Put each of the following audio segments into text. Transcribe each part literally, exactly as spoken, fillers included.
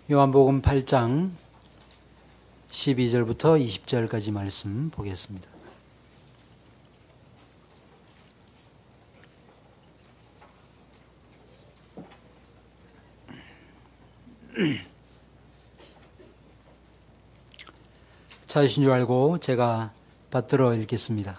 요한복음 팔 장 십이 절부터 이십 절까지 말씀 보겠습니다. 찾으신 줄 알고 제가 받들어 읽겠습니다.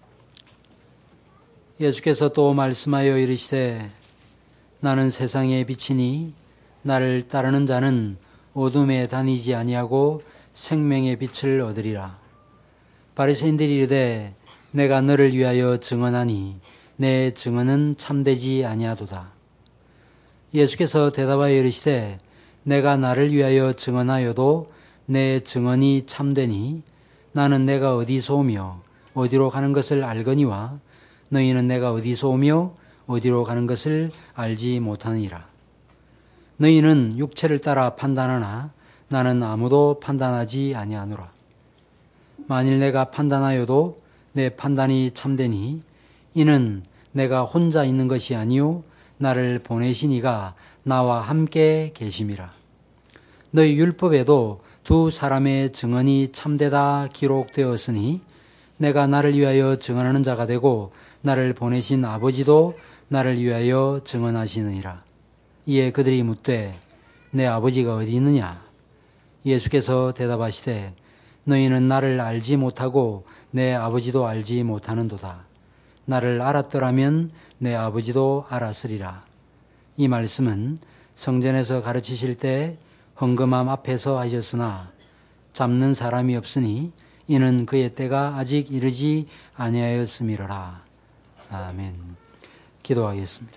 예수께서 또 말씀하여 이르시되 나는 세상의 빛이니 나를 따르는 자는 어둠에 다니지 아니하고 생명의 빛을 얻으리라. 바리새인들이 이르되 내가 너를 위하여 증언하니 내 증언은 참되지 아니하도다. 예수께서 대답하여 이르시되 내가 나를 위하여 증언하여도 내 증언이 참되니 나는 내가 어디서 오며 어디로 가는 것을 알거니와 너희는 내가 어디서 오며 어디로 가는 것을 알지 못하느니라. 너희는 육체를 따라 판단하나 나는 아무도 판단하지 아니하노라. 만일 내가 판단하여도 내 판단이 참되니 이는 내가 혼자 있는 것이 아니요 나를 보내신 이가 나와 함께 계심이라. 너희 율법에도 두 사람의 증언이 참되다 기록되었으니 내가 나를 위하여 증언하는 자가 되고 나를 보내신 아버지도 나를 위하여 증언하시느니라. 이에 그들이 묻되 내 아버지가 어디 있느냐? 예수께서 대답하시되 너희는 나를 알지 못하고 내 아버지도 알지 못하는도다. 나를 알았더라면 내 아버지도 알았으리라. 이 말씀은 성전에서 가르치실 때 헌금함 앞에서 하셨으나 잡는 사람이 없으니 이는 그의 때가 아직 이르지 아니하였음이로라. 아멘. 기도하겠습니다.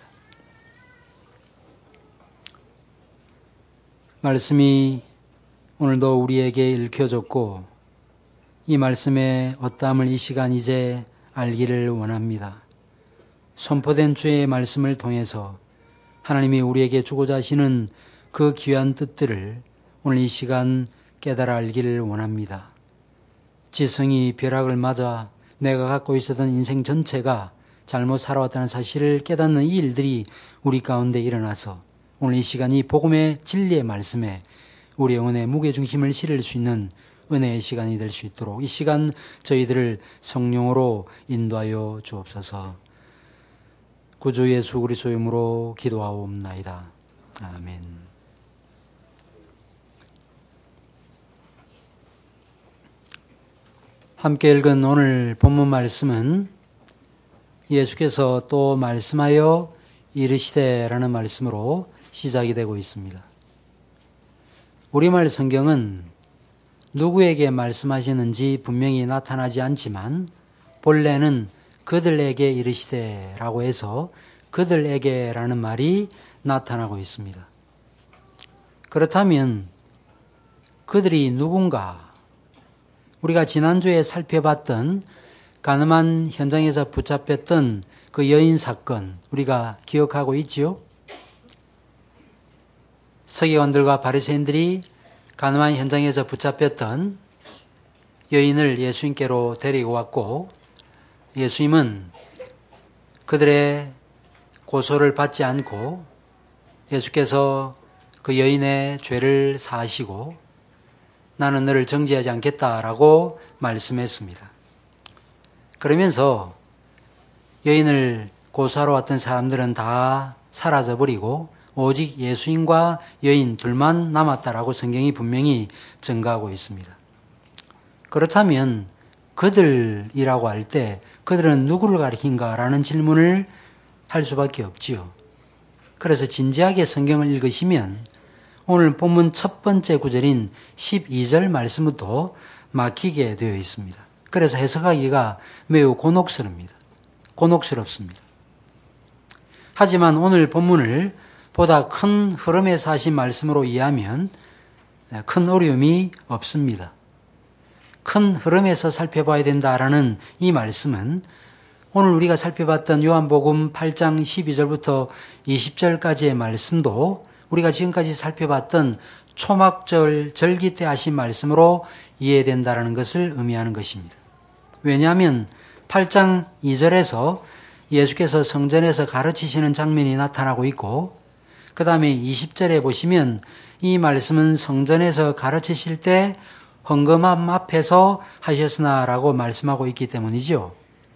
말씀이 오늘도 우리에게 읽혀졌고 이 말씀의 어떠함을 이 시간 이제 알기를 원합니다. 선포된 주의 말씀을 통해서 하나님이 우리에게 주고자 하시는 그 귀한 뜻들을 오늘 이 시간 깨달아 알기를 원합니다. 지성이 벼락을 맞아 내가 갖고 있었던 인생 전체가 잘못 살아왔다는 사실을 깨닫는 이 일들이 우리 가운데 일어나서 오늘 이 시간 이 복음의 진리의 말씀에 우리 영혼의 무게중심을 실을 수 있는 은혜의 시간이 될 수 있도록 이 시간 저희들을 성령으로 인도하여 주옵소서. 구주 예수 그리스도 이름으로 기도하옵나이다. 아멘. 함께 읽은 오늘 본문 말씀은 예수께서 또 말씀하여 이르시되라는 말씀으로 시작이 되고 있습니다. 우리말 성경은 누구에게 말씀하시는지 분명히 나타나지 않지만 본래는 그들에게 이르시되라고 해서 그들에게라는 말이 나타나고 있습니다. 그렇다면 그들이 누군가? 우리가 지난주에 살펴봤던 가늠한 현장에서 붙잡혔던 그 여인 사건 우리가 기억하고 있지요? 서기관들과 바리새인들이 가늠한 현장에서 붙잡혔던 여인을 예수님께로 데리고 왔고 예수님은 그들의 고소를 받지 않고 예수께서 그 여인의 죄를 사하시고 나는 너를 정죄하지 않겠다라고 말씀했습니다. 그러면서 여인을 고소하러 왔던 사람들은 다 사라져버리고 오직 예수님과 여인 둘만 남았다라고 성경이 분명히 증가하고 있습니다. 그렇다면 그들이라고 할 때 그들은 누구를 가리킨가라는 질문을 할 수밖에 없지요. 그래서 진지하게 성경을 읽으시면 오늘 본문 첫 번째 구절인 십이 절 말씀부터 막히게 되어 있습니다. 그래서 해석하기가 매우 곤혹스럽니다. 곤혹스럽습니다. 하지만 오늘 본문을 보다 큰 흐름에서 하신 말씀으로 이해하면 큰 어려움이 없습니다. 큰 흐름에서 살펴봐야 된다라는 이 말씀은 오늘 우리가 살펴봤던 요한복음 팔 장 십이 절부터 이십 절까지의 말씀도 우리가 지금까지 살펴봤던 초막절 절기 때 하신 말씀으로 이해된다는 것을 의미하는 것입니다. 왜냐하면 팔 장 이 절에서 예수께서 성전에서 가르치시는 장면이 나타나고 있고 그 다음에 이십 절에 보시면 이 말씀은 성전에서 가르치실 때 헌금함 앞에서 하셨으나라고 말씀하고 있기 때문이죠.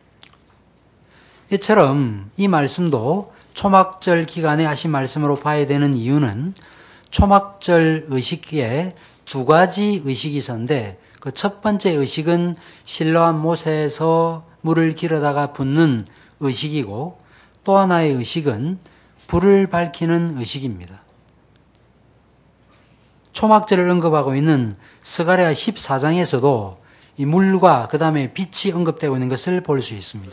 이처럼 이 말씀도 초막절 기간에 하신 말씀으로 봐야 되는 이유는 초막절 의식에 두 가지 의식이 있었는데 그 첫 번째 의식은 실로암 못에서 물을 기르다가 붓는 의식이고 또 하나의 의식은 불을 밝히는 의식입니다. 초막절을 언급하고 있는 스가랴 십사 장에서도 이 물과 그 다음에 빛이 언급되고 있는 것을 볼 수 있습니다.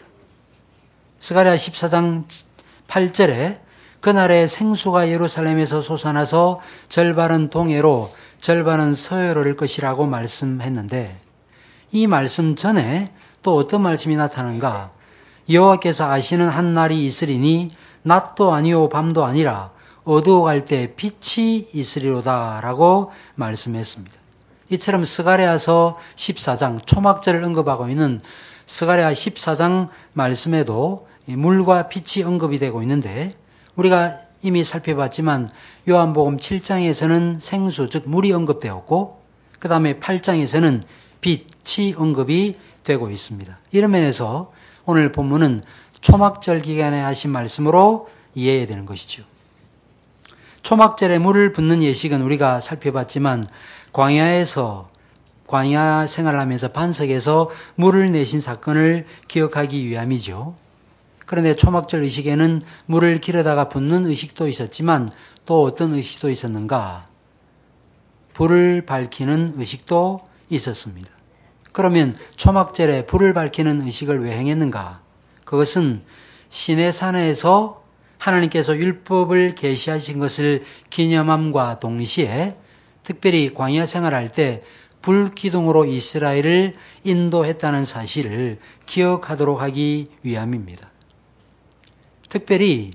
스가랴 십사 장 팔 절에 그날에 생수가 예루살렘에서 솟아나서 절반은 동해로 절반은 서해로 올 것이라고 말씀했는데 이 말씀 전에 또 어떤 말씀이 나타나는가? 여호와께서 아시는 한 날이 있으리니 낮도 아니요 밤도 아니라 어두워갈 때 빛이 있으리로다 라고 말씀했습니다. 이처럼 스가랴서 십사 장 초막절을 언급하고 있는 스가랴 십사 장 말씀에도 물과 빛이 언급이 되고 있는데 우리가 이미 살펴봤지만 요한복음 칠 장에서는 생수 즉 물이 언급되었고 그 다음에 팔 장에서는 빛이 언급이 되고 있습니다. 이런 면에서 오늘 본문은 초막절 기간에 하신 말씀으로 이해해야 되는 것이죠. 초막절에 물을 붓는 예식은 우리가 살펴봤지만 광야에서 광야 생활을 하면서 반석에서 물을 내신 사건을 기억하기 위함이죠. 그런데 초막절 의식에는 물을 기르다가 붓는 의식도 있었지만 또 어떤 의식도 있었는가? 불을 밝히는 의식도 있었습니다. 그러면 초막절에 불을 밝히는 의식을 왜 행했는가? 그것은 시내산에서 하나님께서 율법을 계시하신 것을 기념함과 동시에 특별히 광야 생활할 때 불기둥으로 이스라엘을 인도했다는 사실을 기억하도록 하기 위함입니다. 특별히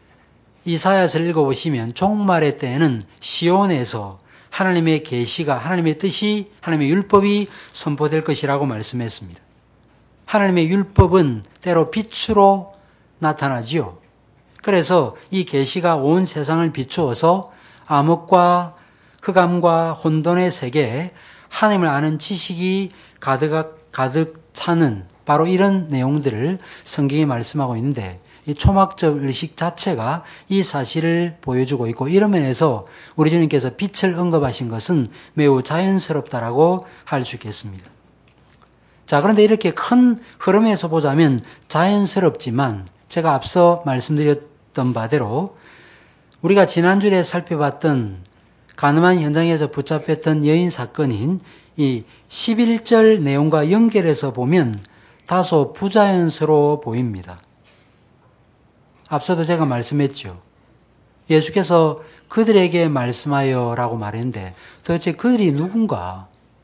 이사야서를 읽어보시면 종말의 때에는 시온에서 하나님의 계시가 하나님의 뜻이 하나님의 율법이 선포될 것이라고 말씀했습니다. 하나님의 율법은 때로 빛으로 나타나지요. 그래서 이 계시가 온 세상을 비추어서 암흑과 흑암과 혼돈의 세계에 하나님을 아는 지식이 가득, 가득 차는 바로 이런 내용들을 성경이 말씀하고 있는데 이 초막절 의식 자체가 이 사실을 보여주고 있고 이런 면에서 우리 주님께서 빛을 언급하신 것은 매우 자연스럽다라고 할 수 있겠습니다. 자, 그런데 이렇게 큰 흐름에서 보자면 자연스럽지만 제가 앞서 말씀드렸던 바대로 우리가 지난주에 살펴봤던 가늠한 현장에서 붙잡혔던 여인 사건인 이 십일 절 내용과 연결해서 보면 다소 부자연스러워 보입니다. 앞서도 제가 말씀했죠. 예수께서 그들에게 말씀하여 라고 말했는데 도대체 그들이 누군가?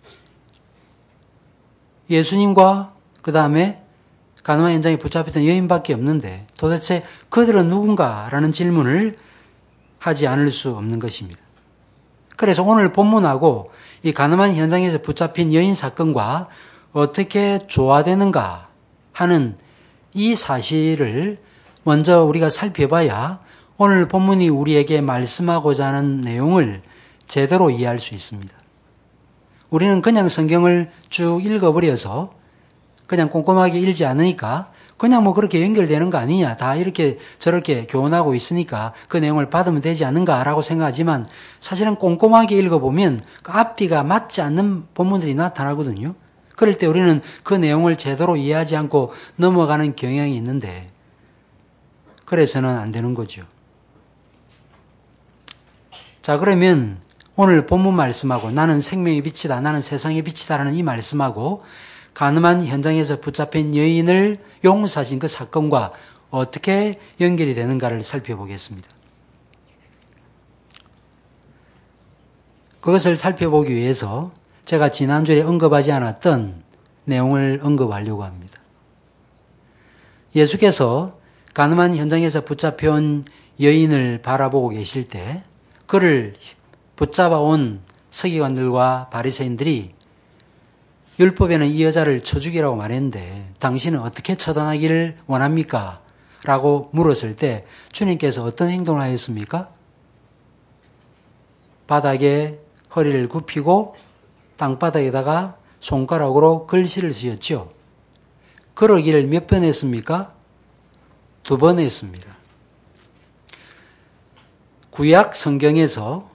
예수님과 그 다음에 가늠한 현장에 붙잡혔던 여인밖에 없는데 도대체 그들은 누군가? 라는 질문을 하지 않을 수 없는 것입니다. 그래서 오늘 본문하고 이 가늠한 현장에서 붙잡힌 여인 사건과 어떻게 조화되는가 하는 이 사실을 먼저 우리가 살펴봐야 오늘 본문이 우리에게 말씀하고자 하는 내용을 제대로 이해할 수 있습니다. 우리는 그냥 성경을 쭉 읽어버려서 그냥 꼼꼼하게 읽지 않으니까 그냥 뭐 그렇게 연결되는 거 아니냐, 다 이렇게 저렇게 교훈하고 있으니까 그 내용을 받으면 되지 않는가라고 생각하지만 사실은 꼼꼼하게 읽어보면 그 앞뒤가 맞지 않는 본문들이 나타나거든요. 그럴 때 우리는 그 내용을 제대로 이해하지 않고 넘어가는 경향이 있는데 그래서는 안 되는 거죠. 자, 그러면 오늘 본문 말씀하고 나는 생명의 빛이다, 나는 세상의 빛이다라는 이 말씀하고 가늠한 현장에서 붙잡힌 여인을 용서하신 그 사건과 어떻게 연결이 되는가를 살펴보겠습니다. 그것을 살펴보기 위해서 제가 지난주에 언급하지 않았던 내용을 언급하려고 합니다. 예수께서 가늠한 현장에서 붙잡혀온 여인을 바라보고 계실 때 그를 붙잡아온 서기관들과 바리새인들이 율법에는 이 여자를 쳐 죽이라고 말했는데 당신은 어떻게 처단하기를 원합니까? 라고 물었을 때 주님께서 어떤 행동을 하였습니까? 바닥에 허리를 굽히고 땅바닥에다가 손가락으로 글씨를 쓰셨죠. 그러기를 몇 번 했습니까? 두 번 했습니다. 구약 성경에서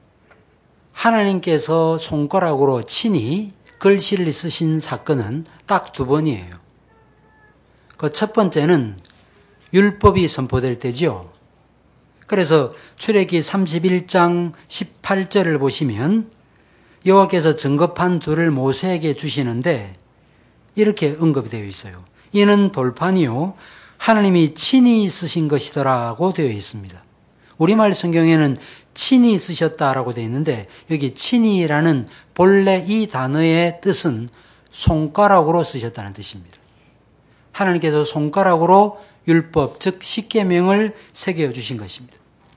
하나님께서 손가락으로 친히 글씨를 쓰신 사건은 딱 두 번이에요. 그 첫 번째는 율법이 선포될 때죠. 그래서 출애기 삼십일 장 십팔 절을 보시면 여호와께서 증거판 둘을 모세에게 주시는데 이렇게 언급이 되어 있어요. 이는 돌판이요 하나님이 친히 쓰신 것이더라고 되어 있습니다. 우리말 성경에는 친히 쓰셨다라고 되어 있는데 여기 친히라는 본래 이 단어의 뜻은 손가락으로 쓰셨다는 뜻입니다. 하나님께서 손가락으로 율법, 즉 십계명을 새겨 주신 것입니다.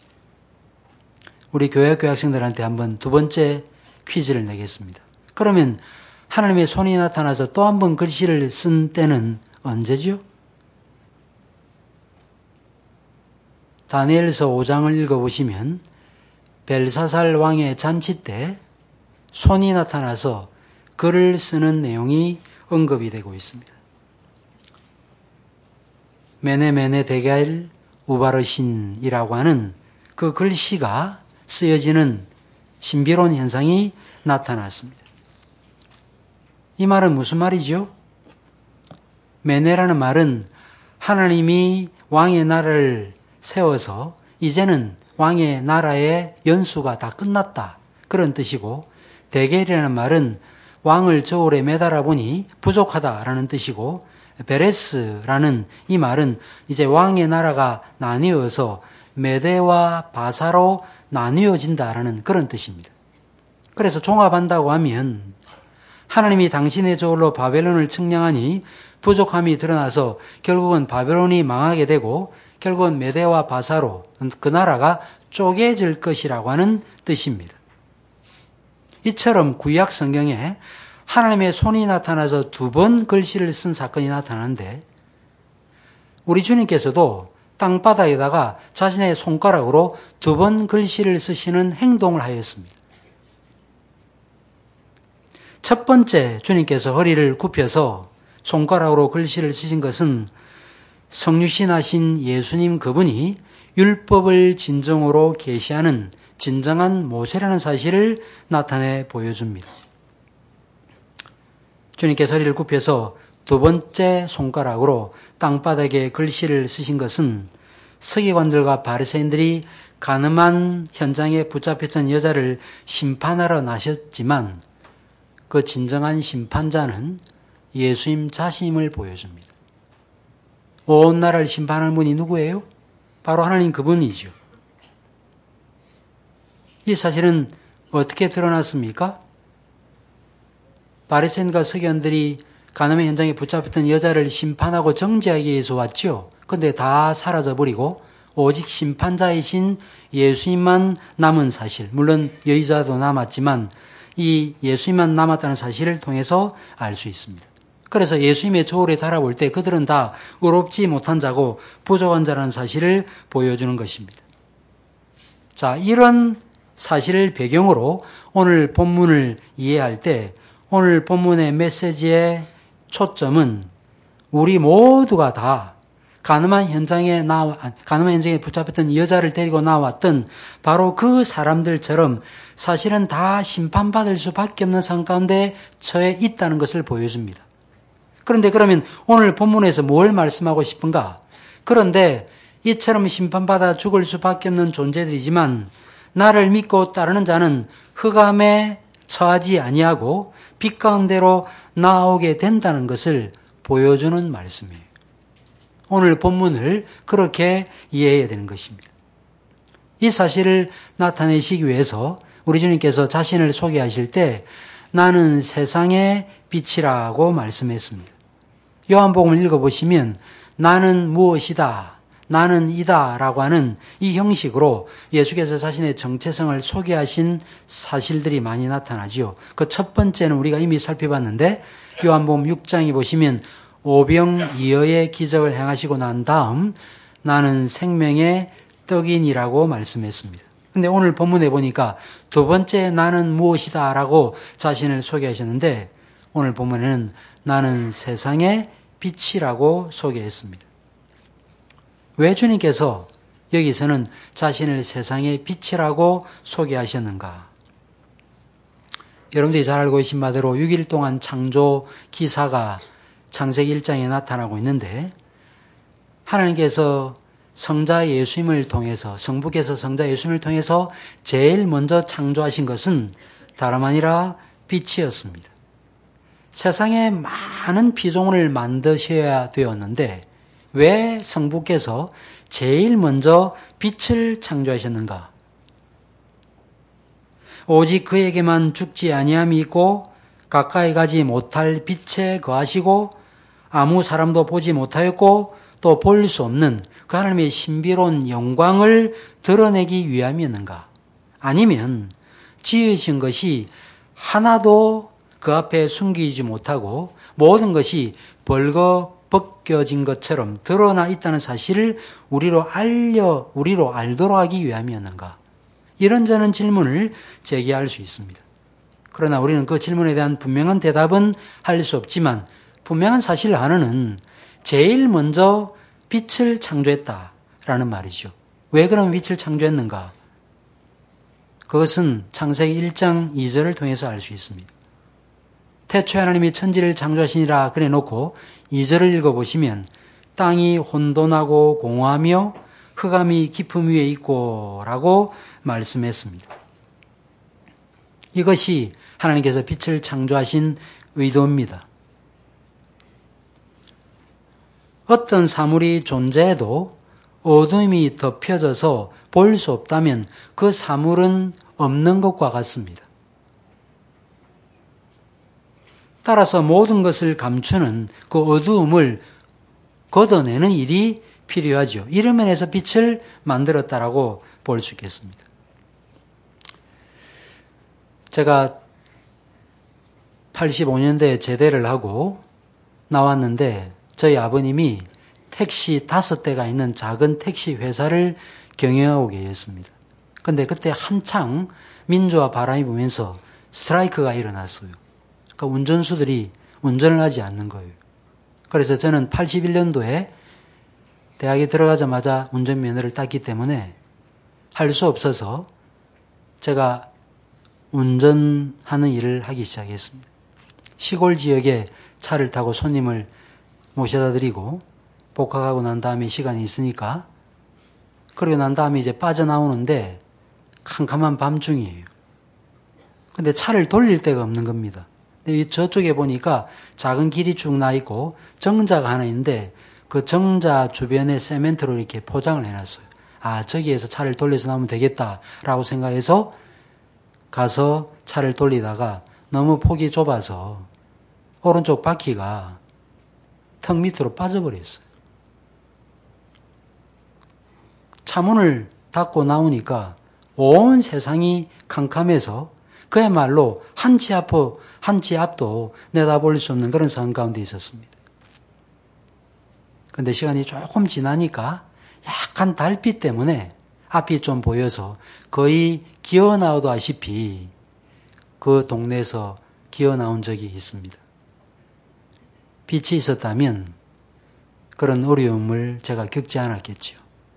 우리 교회 교학생들한테 한번 두 번째 퀴즈를 내겠습니다. 그러면 하나님의 손이 나타나서 또 한 번 글씨를 쓴 때는 언제죠? 다니엘서 오 장을 읽어보시면 벨사살 왕의 잔치 때 손이 나타나서 글을 쓰는 내용이 언급이 되고 있습니다. 메네메네 데겔 우바르신이라고 하는 그 글씨가 쓰여지는 신비로운 현상이 나타났습니다. 이 말은 무슨 말이죠? 메네라는 말은 하나님이 왕의 나라를 세워서 이제는 왕의 나라의 연수가 다 끝났다. 그런 뜻이고, 데겔이라는 말은 왕을 저울에 매달아 보니 부족하다라는 뜻이고, 베레스라는 이 말은 이제 왕의 나라가 나뉘어서 메대와 바사로 나뉘어진다라는 그런 뜻입니다. 그래서 종합한다고 하면 하나님이 당신의 저울로 바벨론을 측량하니 부족함이 드러나서 결국은 바벨론이 망하게 되고 결국은 메대와 바사로 그 나라가 쪼개질 것이라고 하는 뜻입니다. 이처럼 구약 성경에 하나님의 손이 나타나서 두 번 글씨를 쓴 사건이 나타나는데 우리 주님께서도 땅바닥에다가 자신의 손가락으로 두 번 글씨를 쓰시는 행동을 하였습니다. 첫 번째 주님께서 허리를 굽혀서 손가락으로 글씨를 쓰신 것은 성육신하신 예수님 그분이 율법을 진정으로 계시하는 진정한 모세라는 사실을 나타내 보여줍니다. 주님께서 허리를 굽혀서 두 번째 손가락으로 땅바닥에 글씨를 쓰신 것은 서기관들과 바리새인들이 가늠한 현장에 붙잡혔던 여자를 심판하러 나셨지만 그 진정한 심판자는 예수님 자신임을 보여줍니다. 온 나라를 심판할 분이 누구예요? 바로 하나님 그분이죠. 이 사실은 어떻게 드러났습니까? 바리새인과 서기관들이 가늠의 현장에 붙잡혔던 여자를 심판하고 정죄하기 위해서 왔죠. 그런데 다 사라져버리고 오직 심판자이신 예수님만 남은 사실, 물론 여의자도 남았지만 이 예수님만 남았다는 사실을 통해서 알 수 있습니다. 그래서 예수님의 저울에 달아볼 때 그들은 다 의롭지 못한 자고 부족한 자라는 사실을 보여주는 것입니다. 자, 이런 사실을 배경으로 오늘 본문을 이해할 때 오늘 본문의 메시지의 초점은 우리 모두가 다 가늠한 현장에 나와, 가늠한 현장에 붙잡혔던 여자를 데리고 나왔던 바로 그 사람들처럼 사실은 다 심판받을 수밖에 없는 상황 가운데 처해 있다는 것을 보여줍니다. 그런데 그러면 오늘 본문에서 뭘 말씀하고 싶은가? 그런데 이처럼 심판받아 죽을 수밖에 없는 존재들이지만 나를 믿고 따르는 자는 흑암에 처하지 아니하고 빛 가운데로 나오게 된다는 것을 보여주는 말씀이에요. 오늘 본문을 그렇게 이해해야 되는 것입니다. 이 사실을 나타내시기 위해서 우리 주님께서 자신을 소개하실 때 나는 세상의 빛이라고 말씀했습니다. 요한복음을 읽어보시면 나는 무엇이다, 나는 이다 라고 하는 이 형식으로 예수께서 자신의 정체성을 소개하신 사실들이 많이 나타나지요. 그 첫 번째는 우리가 이미 살펴봤는데 요한복음 육 장에 보시면 오병이어의 기적을 행하시고 난 다음 나는 생명의 떡이니라고 말씀했습니다. 근데 오늘 본문에 보니까 두 번째 나는 무엇이다 라고 자신을 소개하셨는데 오늘 본문에는 나는 세상의 빛이라고 소개했습니다. 왜 주님께서 여기서는 자신을 세상의 빛이라고 소개하셨는가? 여러분들이 잘 알고 계신 바대로 육 일 동안 창조 기사가 창세기 일 장에 나타나고 있는데 하나님께서 성자 예수님을 통해서 성부께서 성자 예수님을 통해서 제일 먼저 창조하신 것은 다름 아니라 빛이었습니다. 세상에 많은 피조물을 만드셔야 되었는데 왜 성부께서 제일 먼저 빛을 창조하셨는가? 오직 그에게만 죽지 아니함이 있고 가까이 가지 못할 빛에 거하시고 아무 사람도 보지 못하였고 또 볼 수 없는 그 하나님의 신비로운 영광을 드러내기 위함이었는가? 아니면 지으신 것이 하나도 그 앞에 숨기지 못하고 모든 것이 벌거벗겨진 것처럼 드러나 있다는 사실을 우리로 알려 우리로 알도록 하기 위함이었는가? 이런저런 질문을 제기할 수 있습니다. 그러나 우리는 그 질문에 대한 분명한 대답은 할 수 없지만 분명한 사실 하나는 제일 먼저 빛을 창조했다라는 말이죠. 왜 그럼 빛을 창조했는가? 그것은 창세기 일 장 이 절을 통해서 알 수 있습니다. 태초에 하나님이 천지를 창조하시니라 그래 놓고 이 절을 읽어보시면 땅이 혼돈하고 공허하며 흑암이 깊음 위에 있고 라고 말씀했습니다. 이것이 하나님께서 빛을 창조하신 의도입니다. 어떤 사물이 존재해도 어둠이 덮여져서 볼 수 없다면 그 사물은 없는 것과 같습니다. 따라서 모든 것을 감추는 그 어두움을 걷어내는 일이 필요하죠. 이런 면에서 빛을 만들었다라고 볼 수 있겠습니다. 제가 팔십오 년대에 제대를 하고 나왔는데 저희 아버님이 택시 다섯 대가 있는 작은 택시 회사를 경영하고 계셨습니다. 그런데 그때 한창 민주화 바람이 불면서 스트라이크가 일어났어요. 그러니까 운전수들이 운전을 하지 않는 거예요. 그래서 저는 팔십일 년도에 대학에 들어가자마자 운전면허를 땄기 때문에 할 수 없어서 제가 운전하는 일을 하기 시작했습니다. 시골 지역에 차를 타고 손님을 모셔다 드리고 복학하고 난 다음에 시간이 있으니까 그리고 난 다음에 이제 빠져나오는데 캄캄한 밤중이에요. 근데 차를 돌릴 데가 없는 겁니다. 근데 저쪽에 보니까 작은 길이 쭉 나 있고 정자가 하나 있는데 그 정자 주변에 세멘트로 이렇게 포장을 해놨어요. 아, 저기에서 차를 돌려서 나오면 되겠다라고 생각해서 가서 차를 돌리다가 너무 폭이 좁아서 오른쪽 바퀴가 턱 밑으로 빠져버렸어요. 차문을 닫고 나오니까 온 세상이 캄캄해서 그야말로 한 치 앞, 한 치 앞도 내다볼 수 없는 그런 상황 가운데 있었습니다. 근데 시간이 조금 지나니까 약간 달빛 때문에 앞이 좀 보여서 거의 기어 나오다시피 그 동네에서 기어 나온 적이 있습니다. 빛이 있었다면 그런 어려움을 제가 겪지 않았겠죠.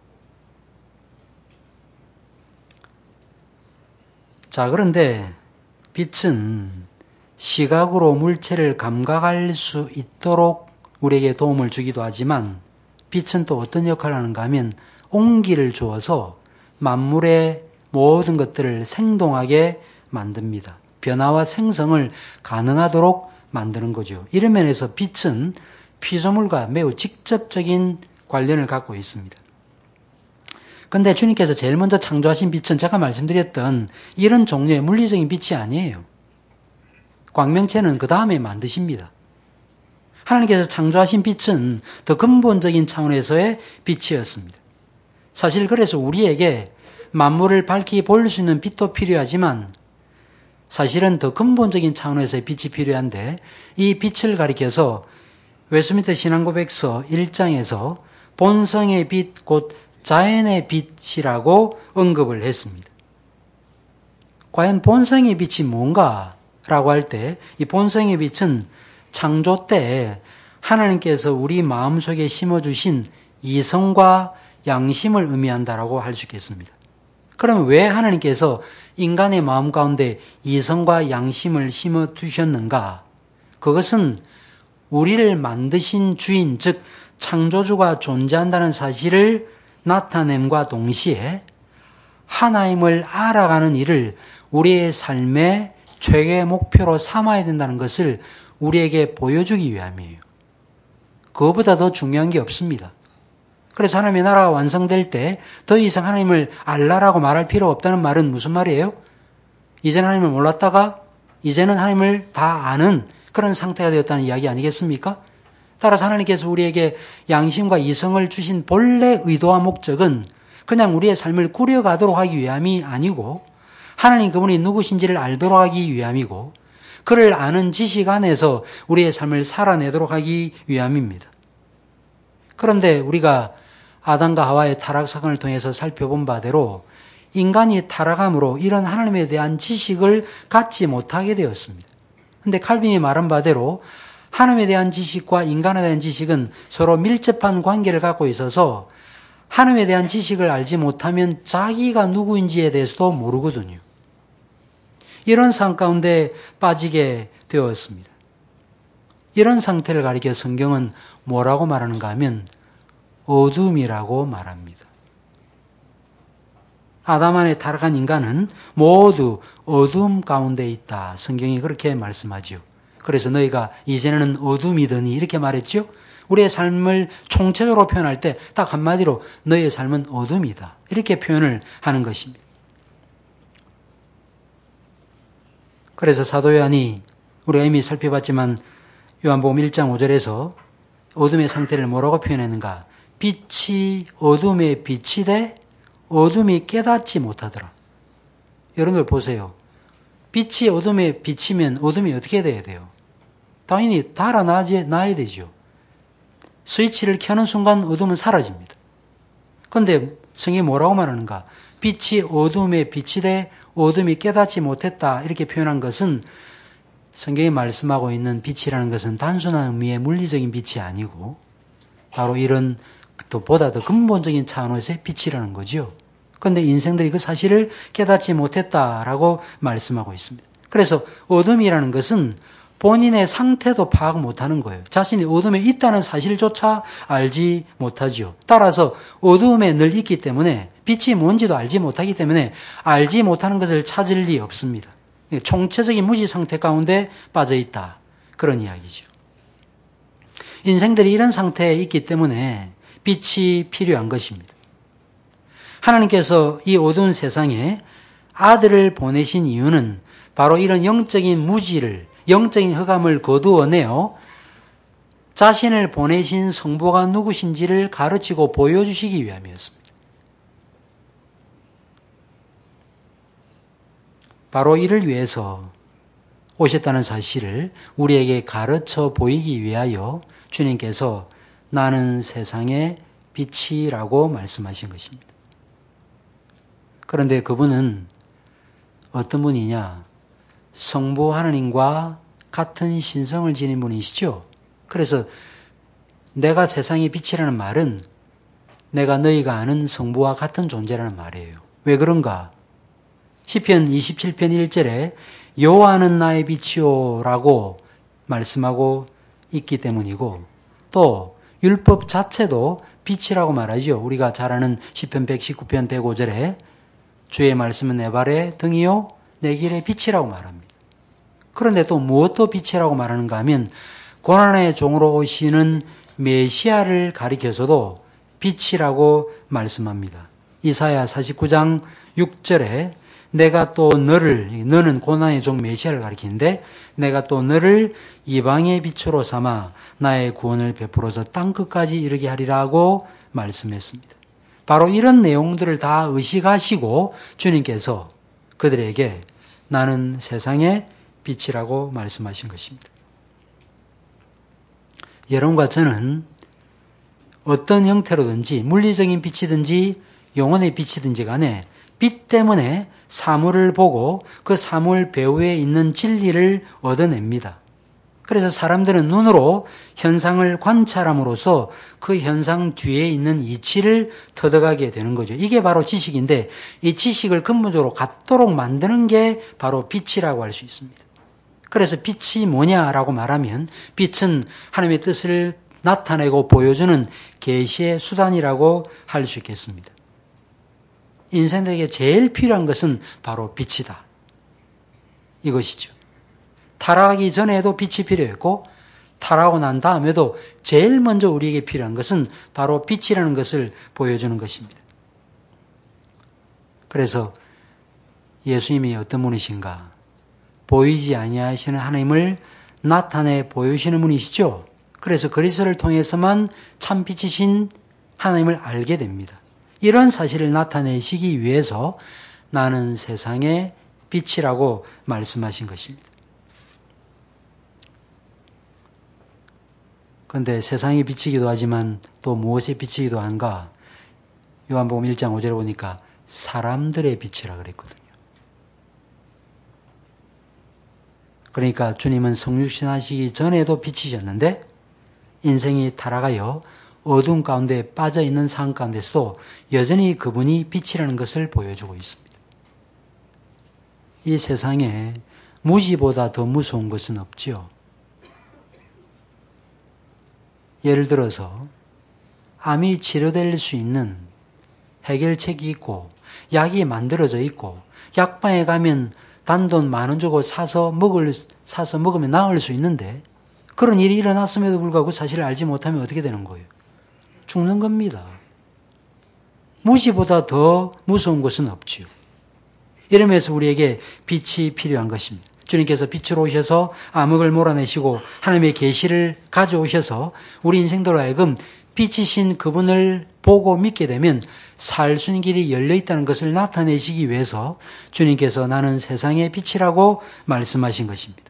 자, 그런데 빛은 시각으로 물체를 감각할 수 있도록 우리에게 도움을 주기도 하지만 빛은 또 어떤 역할을 하는가 하면 온기를 주어서 만물의 모든 것들을 생동하게 만듭니다. 변화와 생성을 가능하도록 만드는 거죠. 이런 면에서 빛은 피조물과 매우 직접적인 관련을 갖고 있습니다. 그런데 주님께서 제일 먼저 창조하신 빛은 제가 말씀드렸던 이런 종류의 물리적인 빛이 아니에요. 광명체는 그 다음에 만드십니다. 하나님께서 창조하신 빛은 더 근본적인 차원에서의 빛이었습니다. 사실 그래서 우리에게 만물을 밝히 볼 수 있는 빛도 필요하지만 사실은 더 근본적인 차원에서의 빛이 필요한데 이 빛을 가리켜서 웨스민스터 신앙고백서 일 장에서 본성의 빛 곧 자연의 빛이라고 언급을 했습니다. 과연 본성의 빛이 뭔가? 라고 할 때 이 본성의 빛은 창조 때 하나님께서 우리 마음속에 심어주신 이성과 양심을 의미한다라고 할 수 있겠습니다. 그러면 왜 하나님께서 인간의 마음 가운데 이성과 양심을 심어두셨는가? 그것은 우리를 만드신 주인, 즉 창조주가 존재한다는 사실을 나타냄과 동시에 하나님을 알아가는 일을 우리의 삶의 최고의 목표로 삼아야 된다는 것을 우리에게 보여주기 위함이에요. 그것보다 더 중요한 게 없습니다. 그래서 하나님의 나라가 완성될 때 더 이상 하나님을 알라라고 말할 필요 없다는 말은 무슨 말이에요? 이제는 하나님을 몰랐다가 이제는 하나님을 다 아는 그런 상태가 되었다는 이야기 아니겠습니까? 따라서 하나님께서 우리에게 양심과 이성을 주신 본래 의도와 목적은 그냥 우리의 삶을 꾸려가도록 하기 위함이 아니고 하나님 그분이 누구신지를 알도록 하기 위함이고 그를 아는 지식 안에서 우리의 삶을 살아내도록 하기 위함입니다. 그런데 우리가 아담과 하와의 타락 사건을 통해서 살펴본 바대로 인간이 타락함으로 이런 하나님에 대한 지식을 갖지 못하게 되었습니다. 그런데 칼빈이 말한 바대로 하나님에 대한 지식과 인간에 대한 지식은 서로 밀접한 관계를 갖고 있어서 하나님에 대한 지식을 알지 못하면 자기가 누구인지에 대해서도 모르거든요. 이런 상황 가운데 빠지게 되었습니다. 이런 상태를 가리켜 성경은 뭐라고 말하는가 하면 어둠이라고 말합니다. 아담 안에 타락한 인간은 모두 어둠 가운데 있다. 성경이 그렇게 말씀하죠. 그래서 너희가 이제는 어둠이더니 이렇게 말했죠. 우리의 삶을 총체적으로 표현할 때 딱 한마디로 너희의 삶은 어둠이다. 이렇게 표현을 하는 것입니다. 그래서 사도 요한이 우리가 이미 살펴봤지만 요한복음 일 장 오 절에서 어둠의 상태를 뭐라고 표현했는가? 빛이 어둠에 비치되 어둠이 깨닫지 못하더라. 여러분들 보세요. 빛이 어둠에 비치면 어둠이 어떻게 돼야 돼요? 당연히 달아나야 되죠. 스위치를 켜는 순간 어둠은 사라집니다. 그런데 성경이 뭐라고 말하는가? 빛이 어둠에 비치되 어둠이 깨닫지 못했다. 이렇게 표현한 것은 성경이 말씀하고 있는 빛이라는 것은 단순한 의미의 물리적인 빛이 아니고 바로 이런 또 보다 더 근본적인 차원에서의 빛이라는 거죠. 그런데 인생들이 그 사실을 깨닫지 못했다라고 말씀하고 있습니다. 그래서 어둠이라는 것은 본인의 상태도 파악 못하는 거예요. 자신이 어둠에 있다는 사실조차 알지 못하지요. 따라서 어둠에 늘 있기 때문에 빛이 뭔지도 알지 못하기 때문에 알지 못하는 것을 찾을 리 없습니다. 총체적인 무지 상태 가운데 빠져 있다. 그런 이야기죠. 인생들이 이런 상태에 있기 때문에 빛이 필요한 것입니다. 하나님께서 이 어두운 세상에 아들을 보내신 이유는 바로 이런 영적인 무지를, 영적인 흑암을 거두어내어 자신을 보내신 성부가 누구신지를 가르치고 보여주시기 위함이었습니다. 바로 이를 위해서 오셨다는 사실을 우리에게 가르쳐 보이기 위하여 주님께서 나는 세상의 빛이라고 말씀하신 것입니다. 그런데 그분은 어떤 분이냐? 성부 하나님과 같은 신성을 지닌 분이시죠. 그래서 내가 세상의 빛이라는 말은 내가 너희가 아는 성부와 같은 존재라는 말이에요. 왜 그런가? 시편 이십칠 편 일 절에 여호와는 나의 빛이요 라고 말씀하고 있기 때문이고 또 율법 자체도 빛이라고 말하죠. 우리가 잘 아는 시편 백십구 편 백오 절에 주의 말씀은 내 발의 등이요 내 길의 빛이라고 말합니다. 그런데 또 무엇도 빛이라고 말하는가 하면 고난의 종으로 오시는 메시아를 가리켜서도 빛이라고 말씀합니다. 이사야 사십구 장 육 절에 내가 또 너를, 너는 고난의 종 메시아를 가리키는데 내가 또 너를 이방의 빛으로 삼아 나의 구원을 베풀어서 땅끝까지 이르게 하리라고 말씀했습니다. 바로 이런 내용들을 다 의식하시고 주님께서 그들에게 나는 세상의 빛이라고 말씀하신 것입니다. 여러분과 저는 어떤 형태로든지 물리적인 빛이든지 영혼의 빛이든지 간에 빛 때문에 사물을 보고 그 사물 배후에 있는 진리를 얻어냅니다. 그래서 사람들은 눈으로 현상을 관찰함으로써 그 현상 뒤에 있는 이치를 터득하게 되는 거죠. 이게 바로 지식인데 이 지식을 근본적으로 갖도록 만드는 게 바로 빛이라고 할 수 있습니다. 그래서 빛이 뭐냐라고 말하면 빛은 하나님의 뜻을 나타내고 보여주는 계시의 수단이라고 할 수 있겠습니다. 인생들에게 제일 필요한 것은 바로 빛이다. 이것이죠. 타락하기 전에도 빛이 필요했고 타락하고 난 다음에도 제일 먼저 우리에게 필요한 것은 바로 빛이라는 것을 보여주는 것입니다. 그래서 예수님이 어떤 분이신가? 보이지 아니하시는 하나님을 나타내 보여주시는 분이시죠. 그래서 그리스도를 통해서만 참 빛이신 하나님을 알게 됩니다. 이런 사실을 나타내시기 위해서 나는 세상의 빛이라고 말씀하신 것입니다. 그런데 세상이 빛이기도 하지만 또 무엇에 빛이기도 한가? 요한복음 일 장 오 절에 보니까 사람들의 빛이라 그랬거든요. 그러니까 주님은 성육신하시기 전에도 빛이셨는데 인생이 타락하여 어두운 가운데 빠져있는 상황 가운데서도 여전히 그분이 빛이라는 것을 보여주고 있습니다. 이 세상에 무지보다 더 무서운 것은 없지요. 예를 들어서 암이 치료될 수 있는 해결책이 있고 약이 만들어져 있고 약방에 가면 단돈 만 원 주고 사서 먹을 사서 먹으면 나을 수 있는데 그런 일이 일어났음에도 불구하고 사실을 알지 못하면 어떻게 되는 거예요? 죽는 겁니다. 무지보다 더 무서운 것은 없지요. 이러면서 우리에게 빛이 필요한 것입니다. 주님께서 빛으로 오셔서 암흑을 몰아내시고 하나님의 계시를 가져오셔서 우리 인생들로 하여금 빛이신 그분을 보고 믿게 되면 살 수 있는 길이 열려 있다는 것을 나타내시기 위해서 주님께서 나는 세상의 빛이라고 말씀하신 것입니다.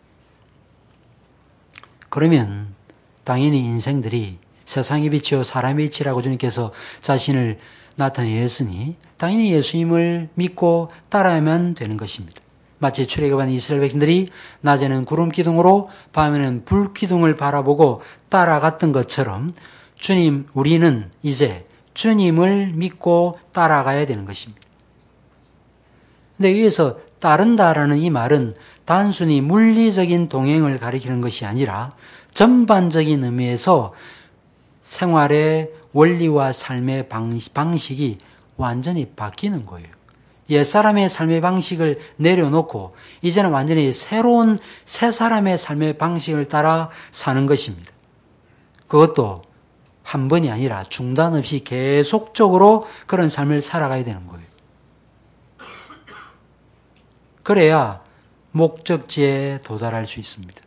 그러면 당연히 인생들이 세상의 빛이요 사람의 빛이라고 주님께서 자신을 나타내셨으니 당연히 예수님을 믿고 따라야만 되는 것입니다. 마치 출애굽한 이스라엘 백성들이 낮에는 구름 기둥으로 밤에는 불 기둥을 바라보고 따라갔던 것처럼 주님, 우리는 이제 주님을 믿고 따라가야 되는 것입니다. 근데 여기서 따른다라는 이 말은 단순히 물리적인 동행을 가리키는 것이 아니라 전반적인 의미에서 생활의 원리와 삶의 방식이 완전히 바뀌는 거예요. 옛사람의 삶의 방식을 내려놓고 이제는 완전히 새로운 새 사람의 삶의 방식을 따라 사는 것입니다. 그것도 한 번이 아니라 중단 없이 계속적으로 그런 삶을 살아가야 되는 거예요. 그래야 목적지에 도달할 수 있습니다.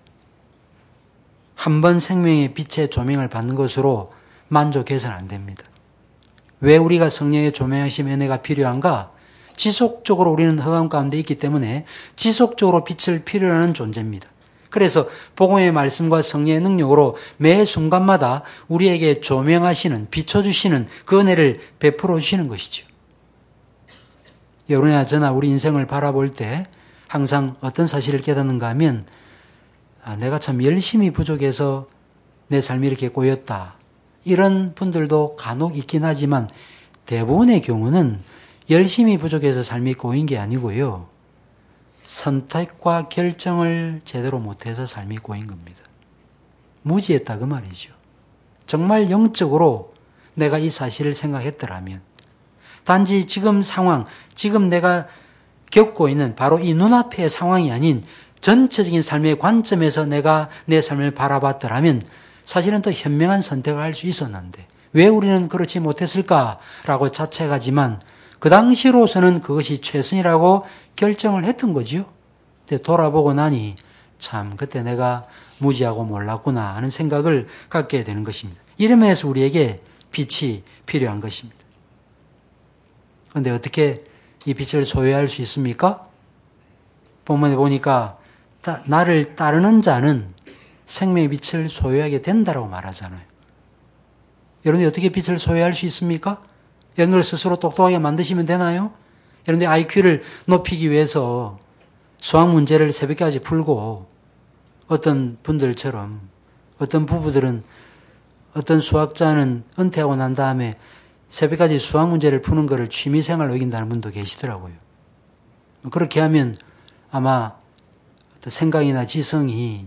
한 번 생명의 빛의 조명을 받는 것으로 만족해서는 안 됩니다. 왜 우리가 성령의 조명하심 은혜가 필요한가? 지속적으로 우리는 흑암 가운데 있기 때문에 지속적으로 빛을 필요로 하는 존재입니다. 그래서 복음의 말씀과 성령의 능력으로 매 순간마다 우리에게 조명하시는, 비춰주시는 그 은혜를 베풀어 주시는 것이죠. 여러분이나 저나 우리 인생을 바라볼 때 항상 어떤 사실을 깨닫는가 하면 아, 내가 참 열심히 부족해서 내 삶이 이렇게 꼬였다. 이런 분들도 간혹 있긴 하지만 대부분의 경우는 열심히 부족해서 삶이 꼬인 게 아니고요. 선택과 결정을 제대로 못해서 삶이 꼬인 겁니다. 무지했다 그 말이죠. 정말 영적으로 내가 이 사실을 생각했더라면 단지 지금 상황, 지금 내가 겪고 있는 바로 이 눈앞의 상황이 아닌 전체적인 삶의 관점에서 내가 내 삶을 바라봤더라면 사실은 더 현명한 선택을 할 수 있었는데 왜 우리는 그렇지 못했을까라고 자책하지만 그 당시로서는 그것이 최선이라고 결정을 했던 거지요. 근데 돌아보고 나니 참 그때 내가 무지하고 몰랐구나 하는 생각을 갖게 되는 것입니다. 이러면서 우리에게 빛이 필요한 것입니다. 그런데 어떻게 이 빛을 소유할 수 있습니까? 본문에 보니까 나를 따르는 자는 생명의 빛을 소유하게 된다라고 말하잖아요. 여러분이 어떻게 빛을 소유할 수 있습니까? 여러분들 스스로 똑똑하게 만드시면 되나요? 그런데 아이큐를 높이기 위해서 수학 문제를 새벽까지 풀고 어떤 분들처럼 어떤 부부들은 어떤 수학자는 은퇴하고 난 다음에 새벽까지 수학 문제를 푸는 것을 취미생활로 여긴다는 분도 계시더라고요. 그렇게 하면 아마 어떤 생각이나 지성이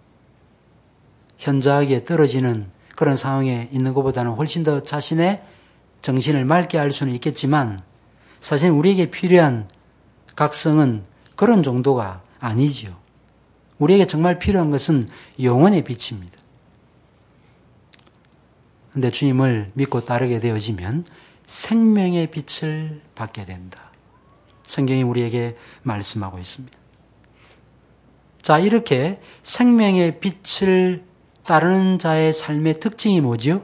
현저하게 떨어지는 그런 상황에 있는 것보다는 훨씬 더 자신의 정신을 맑게 할 수는 있겠지만 사실 우리에게 필요한 각성은 그런 정도가 아니지요. 우리에게 정말 필요한 것은 영혼의 빛입니다. 그런데 주님을 믿고 따르게 되어지면 생명의 빛을 받게 된다. 성경이 우리에게 말씀하고 있습니다. 자, 이렇게 생명의 빛을 따르는 자의 삶의 특징이 뭐지요?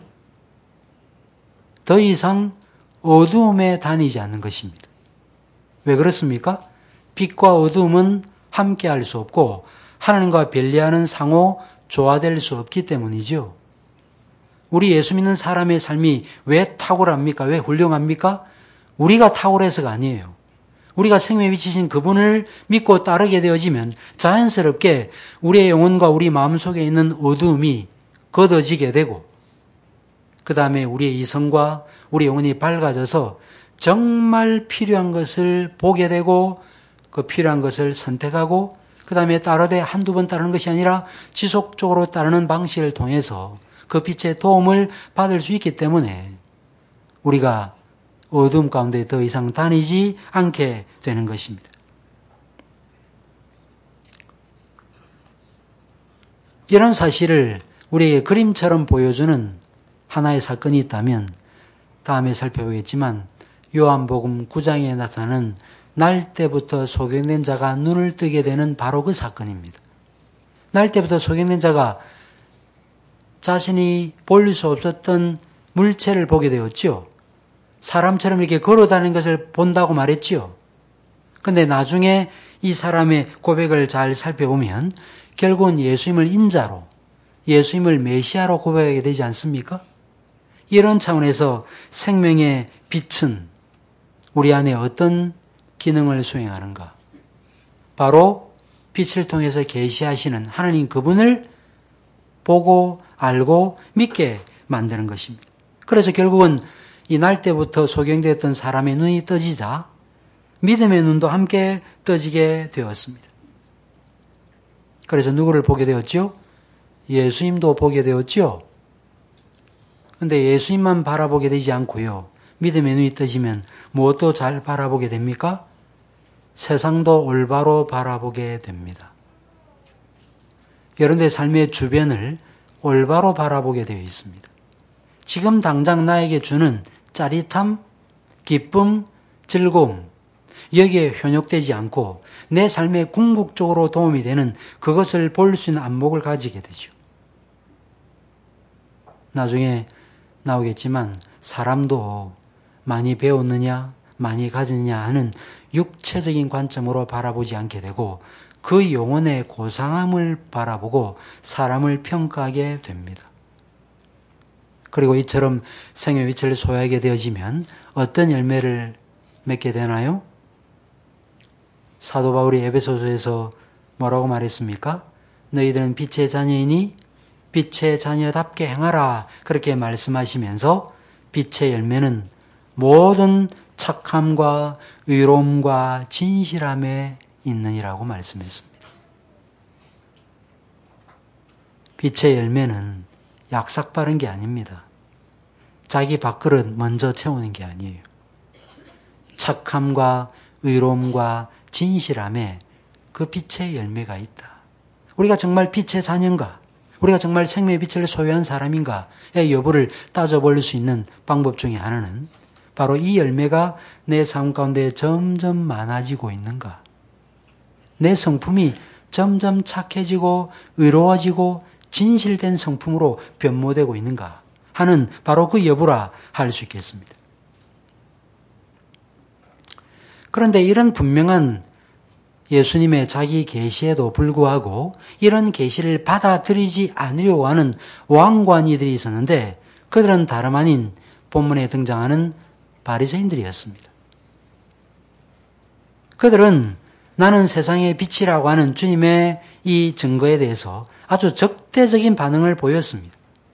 더 이상 어두움에 다니지 않는 것입니다. 왜 그렇습니까? 빛과 어두움은 함께 할 수 없고 하나님과 별리하는 상호 조화될 수 없기 때문이죠. 우리 예수 믿는 사람의 삶이 왜 탁월합니까? 왜 훌륭합니까? 우리가 탁월해서가 아니에요. 우리가 생명에 비치신 그분을 믿고 따르게 되어지면 자연스럽게 우리의 영혼과 우리 마음속에 있는 어두움이 걷어지게 되고 그 다음에 우리의 이성과 우리 영혼이 밝아져서 정말 필요한 것을 보게 되고 그 필요한 것을 선택하고 그 다음에 따르되 한두 번 따르는 것이 아니라 지속적으로 따르는 방식을 통해서 그 빛의 도움을 받을 수 있기 때문에 우리가 어두움 가운데 더 이상 다니지 않게 되는 것입니다. 이런 사실을 우리에게 그림처럼 보여주는 하나의 사건이 있다면 다음에 살펴보겠지만 요한복음 구 장에 나타나는 날 때부터 소경된 자가 눈을 뜨게 되는 바로 그 사건입니다. 날 때부터 소경된 자가 자신이 볼 수 없었던 물체를 보게 되었죠. 사람처럼 이렇게 걸어다니는 것을 본다고 말했죠. 그런데 나중에 이 사람의 고백을 잘 살펴보면 결국은 예수님을 인자로, 예수님을 메시아로 고백하게 되지 않습니까? 이런 차원에서 생명의 빛은 우리 안에 어떤 기능을 수행하는가? 바로 빛을 통해서 계시하시는 하나님 그분을 보고 알고 믿게 만드는 것입니다. 그래서 결국은 이 날 때부터 소경되었던 사람의 눈이 떠지자 믿음의 눈도 함께 떠지게 되었습니다. 그래서 누구를 보게 되었죠? 예수님도 보게 되었죠? 그런데 예수님만 바라보게 되지 않고요. 믿음의 눈이 떠지면 무엇도 잘 바라보게 됩니까? 세상도 올바로 바라보게 됩니다. 여러분들의 삶의 주변을 올바로 바라보게 되어 있습니다. 지금 당장 나에게 주는 짜릿함, 기쁨, 즐거움, 여기에 현혹되지 않고 내 삶에 궁극적으로 도움이 되는 그것을 볼 수 있는 안목을 가지게 되죠. 나중에 나오겠지만 사람도 많이 배웠느냐, 많이 가졌느냐 하는 육체적인 관점으로 바라보지 않게 되고 그 영혼의 고상함을 바라보고 사람을 평가하게 됩니다. 그리고 이처럼 생명의 빛을 소유하게 되어지면 어떤 열매를 맺게 되나요? 사도 바울이 에베소서에서 뭐라고 말했습니까? 너희들은 빛의 자녀이니 빛의 자녀답게 행하라. 그렇게 말씀하시면서 빛의 열매는 모든 착함과 의로움과 진실함에 있느니라고 말씀했습니다. 빛의 열매는 약삭 바른 게 아닙니다. 자기 밥그릇 먼저 채우는 게 아니에요. 착함과 의로움과 진실함에 그 빛의 열매가 있다. 우리가 정말 빛의 자녀인가? 우리가 정말 생명의 빛을 소유한 사람인가의 여부를 따져볼 수 있는 방법 중에 하나는 바로 이 열매가 내 삶 가운데 점점 많아지고 있는가? 내 성품이 점점 착해지고 의로워지고 진실된 성품으로 변모되고 있는가 하는 바로 그 여부라 할 수 있겠습니다. 그런데 이런 분명한 예수님의 자기 계시에도 불구하고 이런 계시를 받아들이지 않으려고 하는 왕관이들이 있었는데 그들은 다름 아닌 본문에 등장하는 바리새인들이었습니다. 그들은 나는 세상의 빛이라고 하는 주님의 이 증거에 대해서 아주 적대적인 반응을 보였습니다.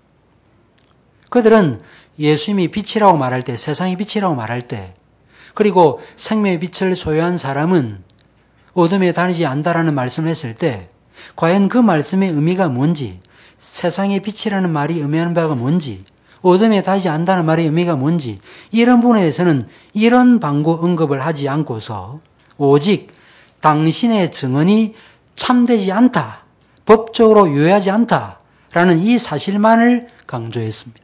그들은 예수님이 빛이라고 말할 때, 세상의 빛이라고 말할 때, 그리고 생명의 빛을 소유한 사람은 어둠에 다니지 않는다라는 말씀을 했을 때 과연 그 말씀의 의미가 뭔지, 세상의 빛이라는 말이 의미하는 바가 뭔지, 어둠에 다니지 않는다는 말의 의미가 뭔지, 이런 부분에 대해서는 이런 방구 언급을 하지 않고서 오직 당신의 증언이 참되지 않다, 법적으로 유효하지 않다라는 이 사실만을 강조했습니다.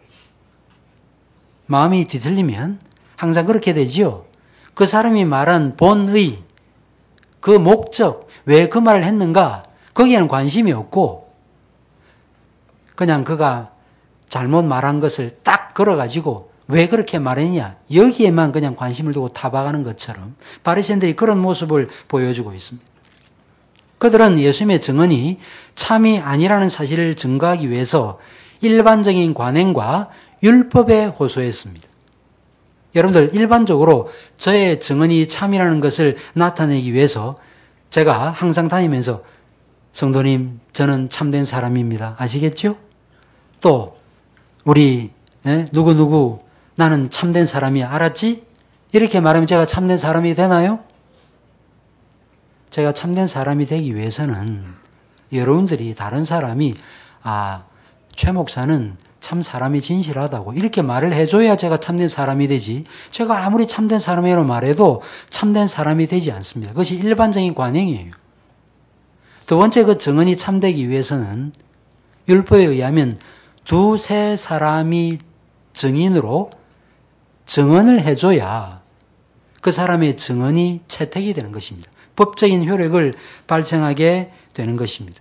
마음이 뒤틀리면 항상 그렇게 되지요. 그 사람이 말한 본의, 그 목적, 왜 그 말을 했는가, 거기에는 관심이 없고 그냥 그가 잘못 말한 것을 딱 걸어가지고 왜 그렇게 말했냐, 여기에만 그냥 관심을 두고 타박하는 것처럼 바리새인들이 그런 모습을 보여주고 있습니다. 그들은 예수님의 증언이 참이 아니라는 사실을 증거하기 위해서 일반적인 관행과 율법에 호소했습니다. 여러분들, 일반적으로 저의 증언이 참이라는 것을 나타내기 위해서 제가 항상 다니면서 성도님, 저는 참된 사람입니다, 아시겠죠? 또 우리 네? 누구누구 나는 참된 사람이야, 알았지? 이렇게 말하면 제가 참된 사람이 되나요? 제가 참된 사람이 되기 위해서는 여러분들이, 다른 사람이 아, 최 목사는 참 사람이 진실하다고 이렇게 말을 해줘야 제가 참된 사람이 되지, 제가 아무리 참된 사람이라고 말해도 참된 사람이 되지 않습니다. 그것이 일반적인 관행이에요. 두 번째, 그 증언이 참되기 위해서는 율법에 의하면 두세 사람이 증인으로 증언을 해줘야 그 사람의 증언이 채택이 되는 것입니다. 법적인 효력을 발생하게 되는 것입니다.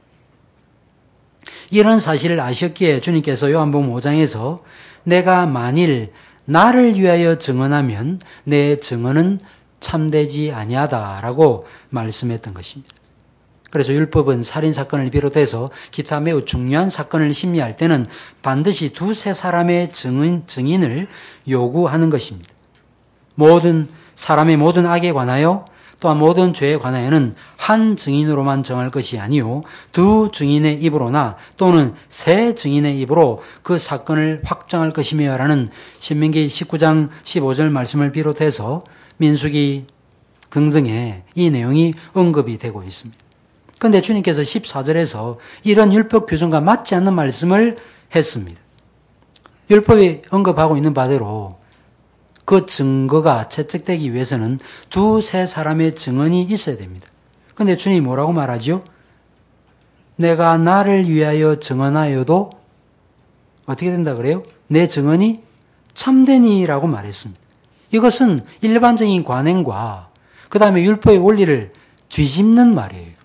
이런 사실을 아셨기에 주님께서 요한복음 오 장에서 내가 만일 나를 위하여 증언하면 내 증언은 참되지 아니하다라고 말씀했던 것입니다. 그래서 율법은 살인사건을 비롯해서 기타 매우 중요한 사건을 심리할 때는 반드시 두세 사람의 증인, 증인을 요구하는 것입니다. 모든 사람의 모든 악에 관하여 또한 모든 죄에 관하여는 한 증인으로만 정할 것이 아니요 두 증인의 입으로나 또는 세 증인의 입으로 그 사건을 확정할 것이며 라는 신명기 십구 장 십오 절 말씀을 비롯해서 민수기 등등의 이 내용이 언급이 되고 있습니다. 그런데 주님께서 십사 절에서 이런 율법 규정과 맞지 않는 말씀을 했습니다. 율법이 언급하고 있는 바대로 그 증거가 채택되기 위해서는 두세 사람의 증언이 있어야 됩니다. 그런데 주님이 뭐라고 말하죠? 내가 나를 위하여 증언하여도 어떻게 된다 그래요? 내 증언이 참되니라고 말했습니다. 이것은 일반적인 관행과 그 다음에 율법의 원리를 뒤집는 말이에요.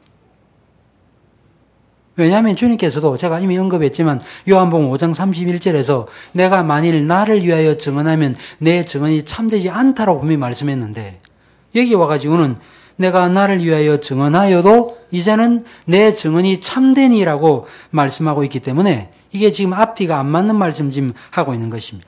왜냐하면 주님께서도 제가 이미 언급했지만 요한복음 오 장 삼십일 절에서 내가 만일 나를 위하여 증언하면 내 증언이 참되지 않다라고 분명히 말씀했는데, 여기 와가지고는 내가 나를 위하여 증언하여도 이제는 내 증언이 참되니라고 말씀하고 있기 때문에 이게 지금 앞뒤가 안 맞는 말씀 지금 하고 있는 것입니다.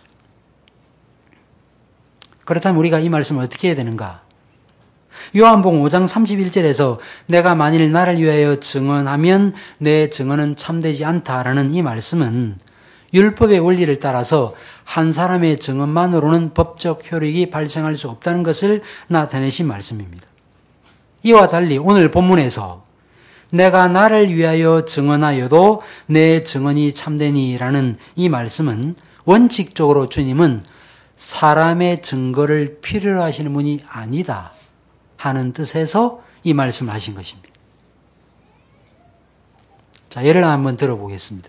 그렇다면 우리가 이 말씀을 어떻게 해야 되는가? 요한복음 오 장 삼십일 절에서 내가 만일 나를 위하여 증언하면 내 증언은 참되지 않다라는 이 말씀은 율법의 원리를 따라서 한 사람의 증언만으로는 법적 효력이 발생할 수 없다는 것을 나타내신 말씀입니다. 이와 달리 오늘 본문에서 내가 나를 위하여 증언하여도 내 증언이 참되니라는 이 말씀은 원칙적으로 주님은 사람의 증거를 필요로 하시는 분이 아니다 하는 뜻에서 이 말씀을 하신 것입니다. 자, 예를 한번 들어보겠습니다.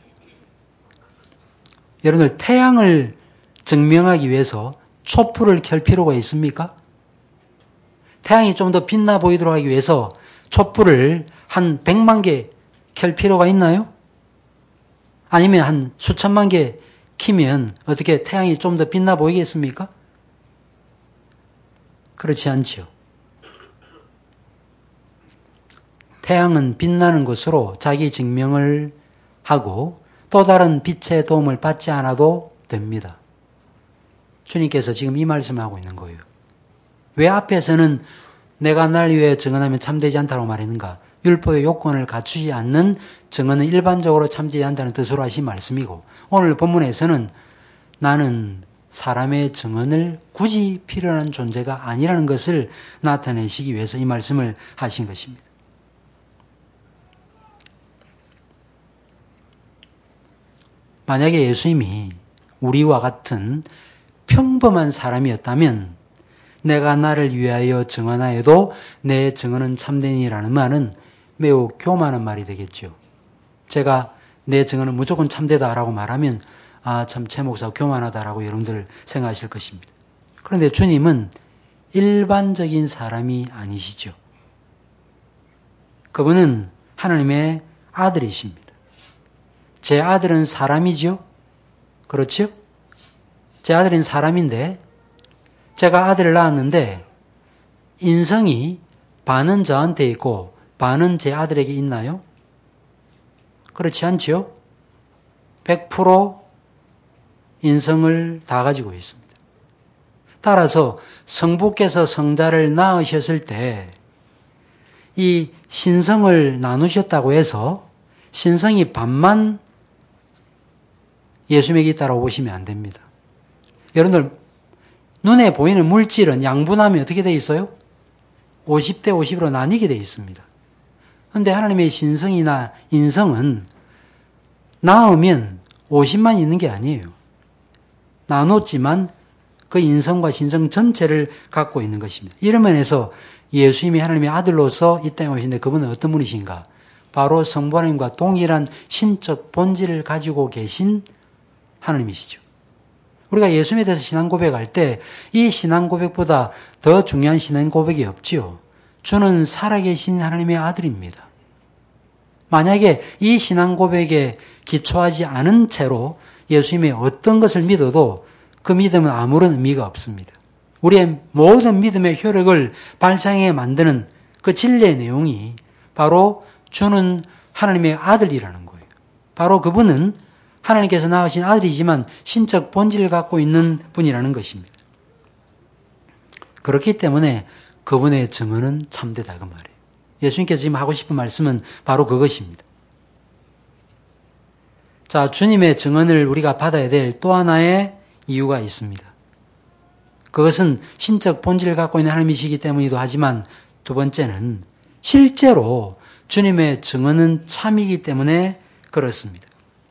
여러분들, 태양을 증명하기 위해서 촛불을 켤 필요가 있습니까? 태양이 좀 더 빛나 보이도록 하기 위해서 촛불을 한 백만 개 켤 필요가 있나요? 아니면 한 수천만 개 켜면 어떻게 태양이 좀 더 빛나 보이겠습니까? 그렇지 않지요. 태양은 빛나는 것으로 자기 증명을 하고 또 다른 빛의 도움을 받지 않아도 됩니다. 주님께서 지금 이 말씀을 하고 있는 거예요. 왜 앞에서는 내가 날 위해 증언하면 참되지 않다고 말했는가? 율법의 요건을 갖추지 않는 증언은 일반적으로 참되지 않다는 뜻으로 하신 말씀이고, 오늘 본문에서는 나는 사람의 증언을 굳이 필요한 존재가 아니라는 것을 나타내시기 위해서 이 말씀을 하신 것입니다. 만약에 예수님이 우리와 같은 평범한 사람이었다면 내가 나를 위하여 증언하여도 내 증언은 참되니라는 말은 매우 교만한 말이 되겠죠. 제가 내 증언은 무조건 참되다라고 말하면 아, 참 최 목사 교만하다라고 여러분들 생각하실 것입니다. 그런데 주님은 일반적인 사람이 아니시죠. 그분은 하나님의 아들이십니다. 제 아들은 사람이죠? 그렇죠? 제 아들은 사람인데 제가 아들을 낳았는데 인성이 반은 저한테 있고 반은 제 아들에게 있나요? 그렇지 않죠? 백 퍼센트 인성을 다 가지고 있습니다. 따라서 성부께서 성자를 낳으셨을 때 이 신성을 나누셨다고 해서 신성이 반만 예수님에게 있다고 보시면 안 됩니다. 여러분들 눈에 보이는 물질은 양분하면 어떻게 되어 있어요? 오십 대 오십으로 나뉘게 되어 있습니다. 그런데 하나님의 신성이나 인성은 나오면 오십만 있는 게 아니에요. 나눴지만 그 인성과 신성 전체를 갖고 있는 것입니다. 이런 면에서 예수님이 하나님의 아들로서 이 땅에 오신데 그분은 어떤 분이신가? 바로 성부 하나님과 동일한 신적 본질을 가지고 계신 하나님이시죠. 우리가 예수님에 대해서 신앙 고백할 때 이 신앙 고백보다 더 중요한 신앙 고백이 없지요. 주는 살아계신 하나님의 아들입니다. 만약에 이 신앙 고백에 기초하지 않은 채로 예수님의 어떤 것을 믿어도 그 믿음은 아무런 의미가 없습니다. 우리의 모든 믿음의 효력을 발생하게 만드는 그 진리의 내용이 바로 주는 하나님의 아들이라는 거예요. 바로 그분은 하나님께서 낳으신 아들이지만 신적 본질을 갖고 있는 분이라는 것입니다. 그렇기 때문에 그분의 증언은 참되다 그 말이에요. 예수님께서 지금 하고 싶은 말씀은 바로 그것입니다. 자, 주님의 증언을 우리가 받아야 될 또 하나의 이유가 있습니다. 그것은 신적 본질을 갖고 있는 하나님이시기 때문이기도 하지만 두 번째는 실제로 주님의 증언은 참이기 때문에 그렇습니다.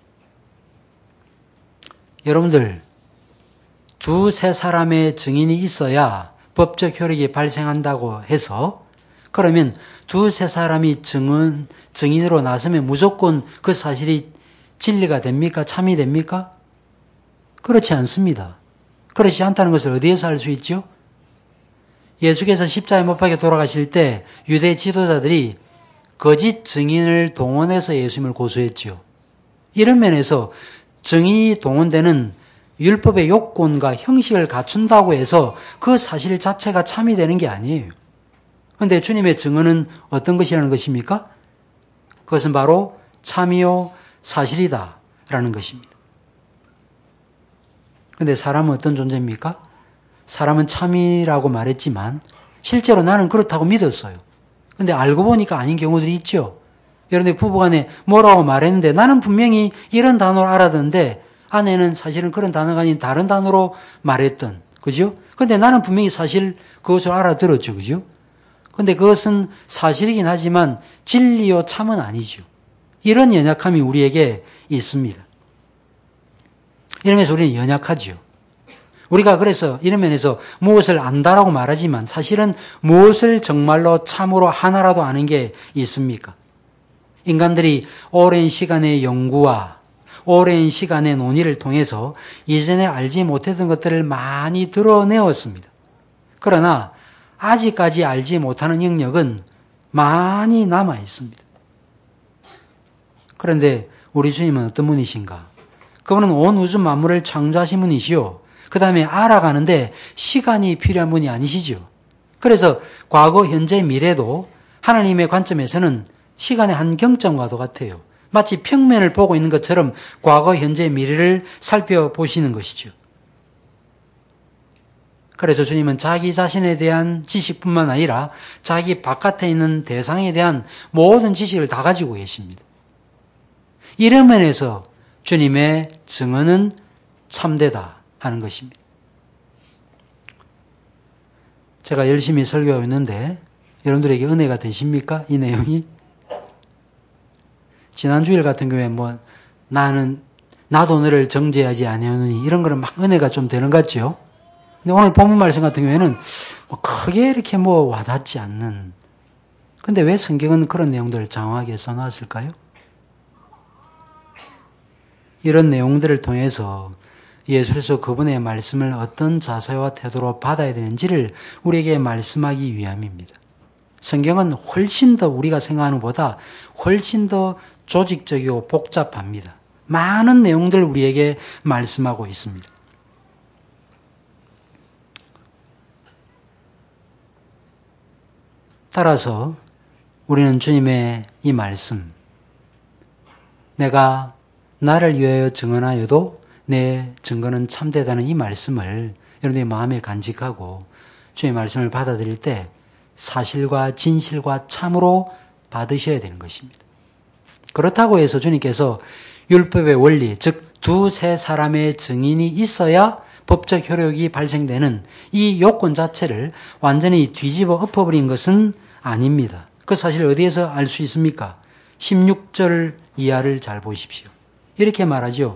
여러분들, 두세 사람의 증인이 있어야 법적 효력이 발생한다고 해서 그러면 두세 사람이 증언, 증인으로 나서면 무조건 그 사실이 진리가 됩니까? 참이 됩니까? 그렇지 않습니다. 그렇지 않다는 것을 어디에서 알 수 있죠? 예수께서 십자가에 못 박혀 돌아가실 때 유대 지도자들이 거짓 증인을 동원해서 예수님을 고소했지요. 이런 면에서 증인이 동원되는 율법의 요건과 형식을 갖춘다고 해서 그 사실 자체가 참이 되는 게 아니에요. 그런데 주님의 증언은 어떤 것이라는 것입니까? 그것은 바로 참이요 사실이다 라는 것입니다. 그런데 사람은 어떤 존재입니까? 사람은 참이라고 말했지만 실제로 나는 그렇다고 믿었어요. 그런데 알고 보니까 아닌 경우들이 있죠. 여러분들 부부간에 뭐라고 말했는데 나는 분명히 이런 단어를 알았는데 아내는 사실은 그런 단어가 아닌 다른 단어로 말했던, 그죠? 근데 나는 분명히 사실 그것을 알아들었죠, 그죠? 근데 그것은 사실이긴 하지만 진리요 참은 아니죠. 이런 연약함이 우리에게 있습니다. 이러면서 우리는 연약하죠. 우리가 그래서 이런 면에서 무엇을 안다라고 말하지만 사실은 무엇을 정말로 참으로 하나라도 아는 게 있습니까? 인간들이 오랜 시간의 연구와 오랜 시간의 논의를 통해서 이전에 알지 못했던 것들을 많이 드러내었습니다. 그러나 아직까지 알지 못하는 영역은 많이 남아 있습니다. 그런데 우리 주님은 어떤 분이신가? 그분은 온 우주 만물을 창조하신 분이시요. 그 다음에 알아가는데 시간이 필요한 분이 아니시죠. 그래서 과거, 현재, 미래도 하나님의 관점에서는 시간의 한 경점과도 같아요. 마치 평면을 보고 있는 것처럼 과거, 현재, 미래를 살펴보시는 것이죠. 그래서 주님은 자기 자신에 대한 지식뿐만 아니라 자기 바깥에 있는 대상에 대한 모든 지식을 다 가지고 계십니다. 이런 면에서 주님의 증언은 참되다 하는 것입니다. 제가 열심히 설교하고 있는데 여러분들에게 은혜가 되십니까? 이 내용이? 지난 주일 같은 경우에 뭐 나는 나도 너를 정죄하지 아니하노니 이런 거는 막 은혜가 좀 되는 것 같죠? 근데 오늘 본문 말씀 같은 경우에는 뭐 크게 이렇게 뭐 와닿지 않는. 근데 왜 성경은 그런 내용들을 장황하게 써놨을까요? 이런 내용들을 통해서 예수께서 그분의 말씀을 어떤 자세와 태도로 받아야 되는지를 우리에게 말씀하기 위함입니다. 성경은 훨씬 더 우리가 생각하는 것보다 훨씬 더 조직적이고 복잡합니다. 많은 내용들을 우리에게 말씀하고 있습니다. 따라서 우리는 주님의 이 말씀, 내가 나를 위하여 증언하여도 내 증거는 참되다는 이 말씀을 여러분의 마음에 간직하고 주의 말씀을 받아들일 때 사실과 진실과 참으로 받으셔야 되는 것입니다. 그렇다고 해서 주님께서 율법의 원리, 즉 두세 사람의 증인이 있어야 법적 효력이 발생되는 이 요건 자체를 완전히 뒤집어 엎어버린 것은 아닙니다. 그 사실 어디에서 알 수 있습니까? 십육 절 이하를 잘 보십시오. 이렇게 말하죠.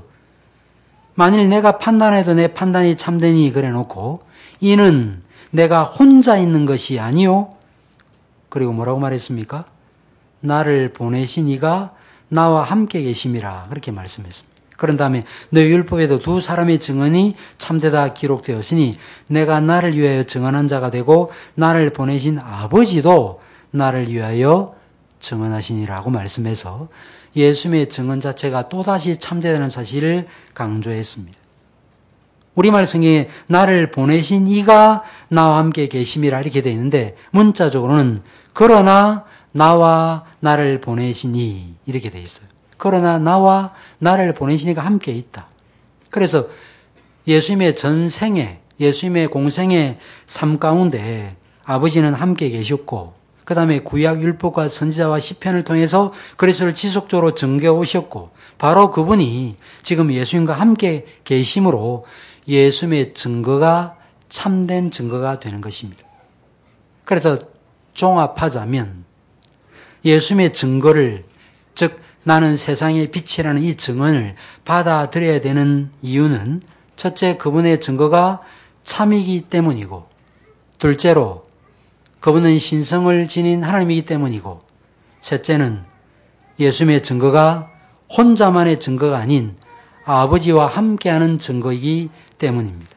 만일 내가 판단해도 내 판단이 참되니 그래 놓고 이는 내가 혼자 있는 것이 아니요. 그리고 뭐라고 말했습니까? 나를 보내신 이가 나와 함께 계심이라 그렇게 말씀했습니다. 그런 다음에 너희 율법에도 두 사람의 증언이 참되다 기록되었으니 내가 나를 위하여 증언한 자가 되고 나를 보내신 아버지도 나를 위하여 증언하시니라고 말씀해서 예수님의 증언 자체가 또다시 참되다는 사실을 강조했습니다. 우리말 성경에 나를 보내신 이가 나와 함께 계심이라 이렇게 되어 있는데 문자적으로는 그러나 나와 나를 보내신 이 이렇게 되어 있어요. 그러나 나와 나를 보내신 이가 함께 있다. 그래서 예수님의 전생에 예수님의 공생의 삶 가운데 아버지는 함께 계셨고 그 다음에 구약 율법과 선지자와 시편을 통해서 그리스도를 지속적으로 증거해 오셨고 바로 그분이 지금 예수님과 함께 계심으로 예수님의 증거가 참된 증거가 되는 것입니다. 그래서 종합하자면 예수님의 증거를 즉 나는 세상의 빛이라는 이 증언을 받아들여야 되는 이유는 첫째 그분의 증거가 참이기 때문이고 둘째로 그분은 신성을 지닌 하나님이기 때문이고 셋째는 예수님의 증거가 혼자만의 증거가 아닌 아버지와 함께하는 증거이기 때문입니다.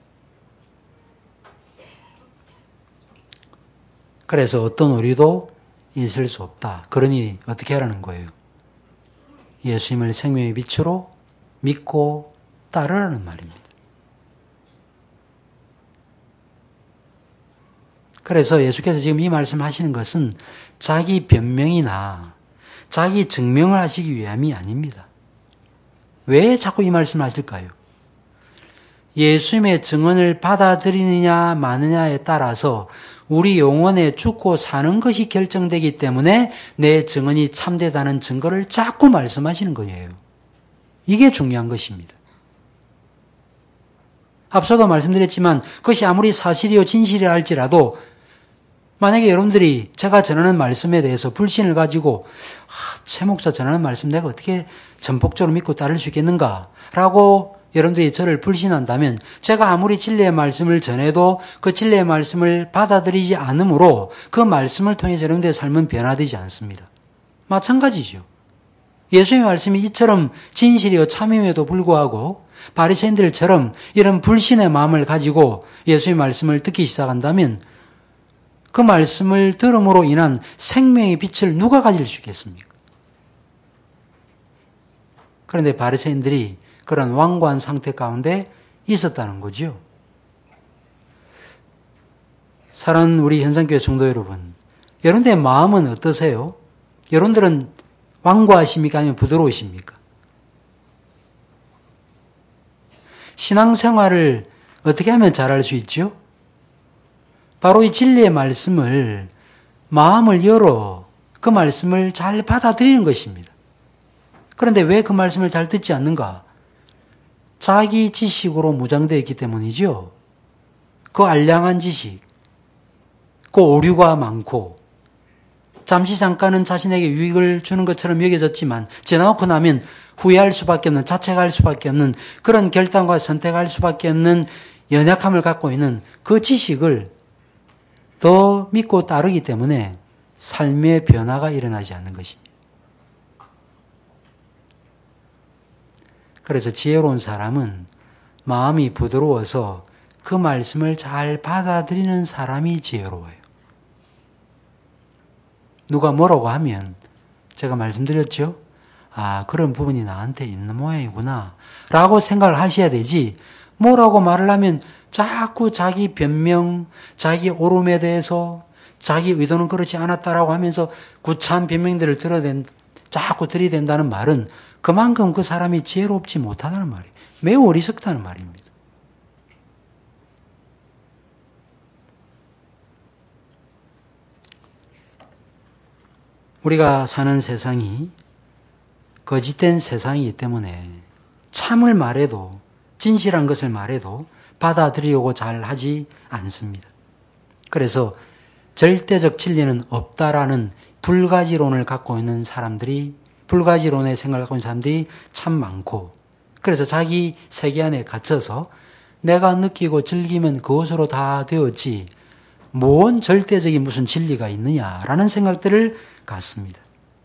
그래서 어떤 오류도 있을 수 없다. 그러니 어떻게 하라는 거예요? 예수님을 생명의 빛으로 믿고 따르라는 말입니다. 그래서 예수께서 지금 이 말씀하시는 것은 자기 변명이나 자기 증명을 하시기 위함이 아닙니다. 왜 자꾸 이 말씀을 하실까요? 예수님의 증언을 받아들이느냐 마느냐에 따라서 우리 영혼에 죽고 사는 것이 결정되기 때문에 내 증언이 참되다는 증거를 자꾸 말씀하시는 거예요. 이게 중요한 것입니다. 앞서도 말씀드렸지만 그것이 아무리 사실이요 진실이라 할지라도 만약에 여러분들이 제가 전하는 말씀에 대해서 불신을 가지고 아, 최 목사 전하는 말씀 내가 어떻게 전폭적으로 믿고 따를 수 있겠는가 라고 여러분들이 저를 불신한다면 제가 아무리 진리의 말씀을 전해도 그 진리의 말씀을 받아들이지 않으므로 그 말씀을 통해서 여러분들의 삶은 변화되지 않습니다. 마찬가지죠. 예수의 말씀이 이처럼 진실이요 참임에도 불구하고 바리새인들처럼 이런 불신의 마음을 가지고 예수의 말씀을 듣기 시작한다면 그 말씀을 들음으로 인한 생명의 빛을 누가 가질 수 있겠습니까? 그런데 바리새인들이 그런 완고한 상태 가운데 있었다는 거죠. 사랑하는 우리 현상교회 성도 여러분, 여러분들의 마음은 어떠세요? 여러분들은 완고하십니까? 아니면 부드러우십니까? 신앙생활을 어떻게 하면 잘할 수 있죠? 바로 이 진리의 말씀을 마음을 열어 그 말씀을 잘 받아들이는 것입니다. 그런데 왜 그 말씀을 잘 듣지 않는가? 자기 지식으로 무장되어 있기 때문이죠. 그 알량한 지식, 그 오류가 많고 잠시 잠깐은 자신에게 유익을 주는 것처럼 여겨졌지만 지나고 나면 후회할 수밖에 없는, 자책할 수밖에 없는 그런 결단과 선택할 수밖에 없는 연약함을 갖고 있는 그 지식을 더 믿고 따르기 때문에 삶의 변화가 일어나지 않는 것입니다. 그래서 지혜로운 사람은 마음이 부드러워서 그 말씀을 잘 받아들이는 사람이 지혜로워요. 누가 뭐라고 하면 제가 말씀드렸죠? 아, 그런 부분이 나한테 있는 모양이구나 라고 생각을 하셔야 되지, 뭐라고 말을 하면 자꾸 자기 변명, 자기 옳음에 대해서 자기 의도는 그렇지 않았다라고 하면서 구차한 변명들을 들어댄, 자꾸 들이댄다는 말은 그만큼 그 사람이 지혜롭지 못하다는 말이에요. 매우 어리석다는 말입니다. 우리가 사는 세상이 거짓된 세상이기 때문에 참을 말해도, 진실한 것을 말해도 받아들이려고 잘 하지 않습니다. 그래서 절대적 진리는 없다라는 불가지론을 갖고 있는 사람들이, 불가지론의 생각을 갖고 있는 사람들이 참 많고, 그래서 자기 세계 안에 갇혀서 내가 느끼고 즐기면 그것으로 다 되었지 뭔 절대적인 무슨 진리가 있느냐라는 생각들을 갖습니다.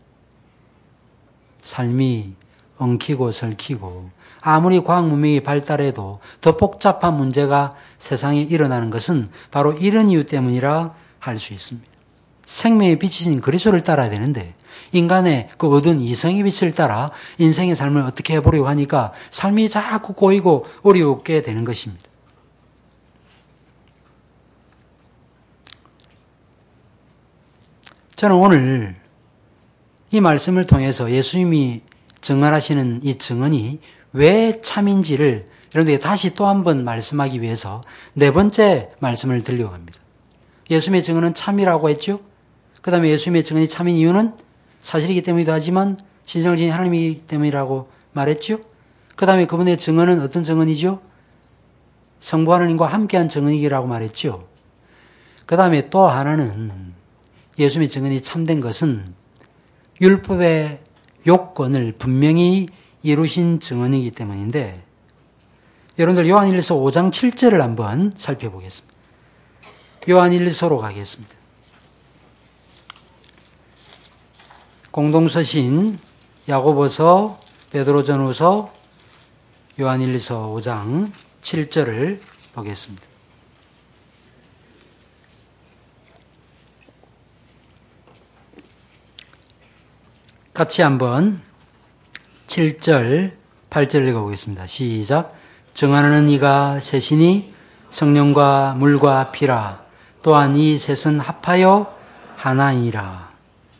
삶이 엉키고 설키고 아무리 과학 문명이 발달해도 더 복잡한 문제가 세상에 일어나는 것은 바로 이런 이유 때문이라 할 수 있습니다. 생명의 빛이신 그리스도를 따라야 되는데 인간의 그 어두운 이성의 빛을 따라 인생의 삶을 어떻게 해보려고 하니까 삶이 자꾸 꼬이고 어렵게 되는 것입니다. 저는 오늘 이 말씀을 통해서 예수님이 증언하시는 이 증언이 왜 참인지를 여러분들에게 다시 또 한 번 말씀하기 위해서 네 번째 말씀을 드리려고 합니다. 예수님의 증언은 참이라고 했죠. 그 다음에 예수님의 증언이 참인 이유는 사실이기 때문이기도 하지만 신성을 지닌 하나님이기 때문이라고 말했죠. 그 다음에 그분의 증언은 어떤 증언이죠? 성부 하나님과 함께한 증언이라고 말했죠. 그 다음에 또 하나는 예수님의 증언이 참된 것은 율법의 요건을 분명히 이루신 증언이기 때문인데, 여러분들 요한일서 오 장 칠 절을 한번 살펴보겠습니다. 요한일서로 가겠습니다. 공동서신 야고보서, 베드로전후서, 요한일서 오 장 칠 절을 보겠습니다. 같이 한번 칠 절, 팔 절 읽어보겠습니다. 시작. 정하는 이가 셋이니 성령과 물과 피라. 또한 이 셋은 합하여 하나이라.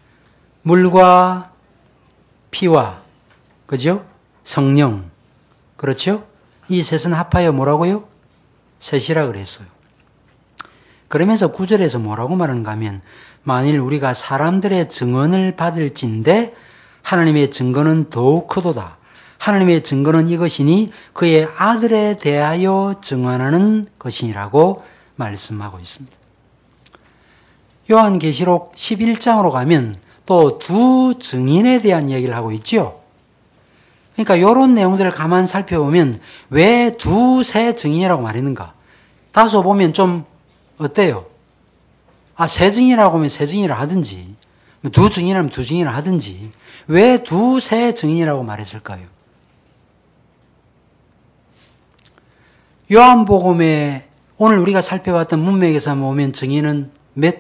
물과 피와, 그죠? 성령. 그렇죠? 이 셋은 합하여 뭐라고요? 셋이라 그랬어요. 그러면서 구 절에서 뭐라고 말하는가 하면, 만일 우리가 사람들의 증언을 받을진대 하나님의 증거는 더욱 크도다. 하나님의 증거는 이것이니 그의 아들에 대하여 증언하는 것이라고 말씀하고 있습니다. 요한계시록 십일 장으로 가면 또 두 증인에 대한 이야기를 하고 있죠. 그러니까 이런 내용들을 가만 살펴보면 왜 두세 증인이라고 말했는가? 다소 보면 좀 어때요? 아, 세 증인이라고 하면 세 증인이라 하든지, 두 증인이라면 두 증인이라 하든지, 왜 두세 증인이라고 말했을까요? 요한복음에 오늘 우리가 살펴봤던 문맥에서 보면 증인은 몇?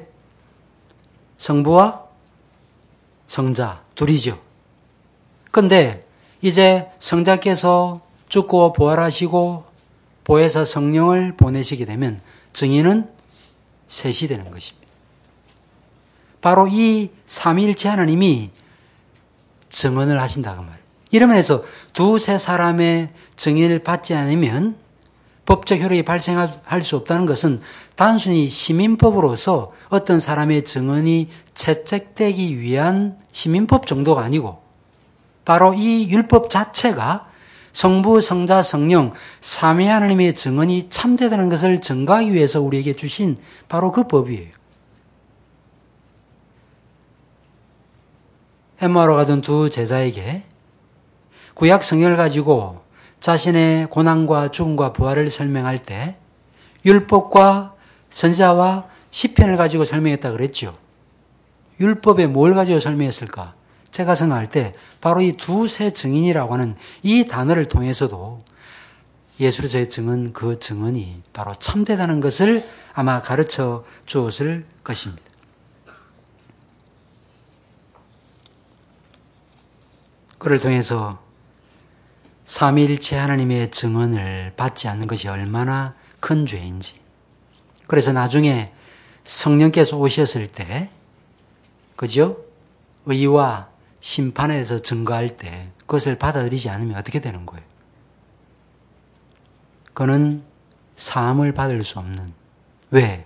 성부와 성자, 둘이죠. 그런데 이제 성자께서 죽고 부활하시고 보혜사 성령을 보내시게 되면 증인은 셋이 되는 것입니다. 바로 이 삼위일체 하나님이 증언을 하신다고 말이에요. 이러면서 두세 사람의 증인을 받지 않으면 법적 효력이 발생할 수 없다는 것은 단순히 시민법으로서 어떤 사람의 증언이 채택되기 위한 시민법 정도가 아니고 바로 이 율법 자체가 성부, 성자, 성령, 삼위 하나님의 증언이 참되다는 것을 증거하기 위해서 우리에게 주신 바로 그 법이에요. 엠마오로 가던 두 제자에게 구약 성경을 가지고 자신의 고난과 죽음과 부활을 설명할 때 율법과 선지자와 시편을 가지고 설명했다 그랬죠. 율법에 뭘 가지고 설명했을까? 제가 생각할 때 바로 이 두세 증인이라고 하는 이 단어를 통해서도 예수로서의 증언, 그 증언이 바로 참되다는 것을 아마 가르쳐 주었을 것입니다. 그를 통해서 삼위일체 하나님의 증언을 받지 않는 것이 얼마나 큰 죄인지. 그래서 나중에 성령께서 오셨을 때, 그죠? 의와 심판에 대해서 증거할 때 그것을 받아들이지 않으면 어떻게 되는 거예요? 그는 사함을 받을 수 없는. 왜?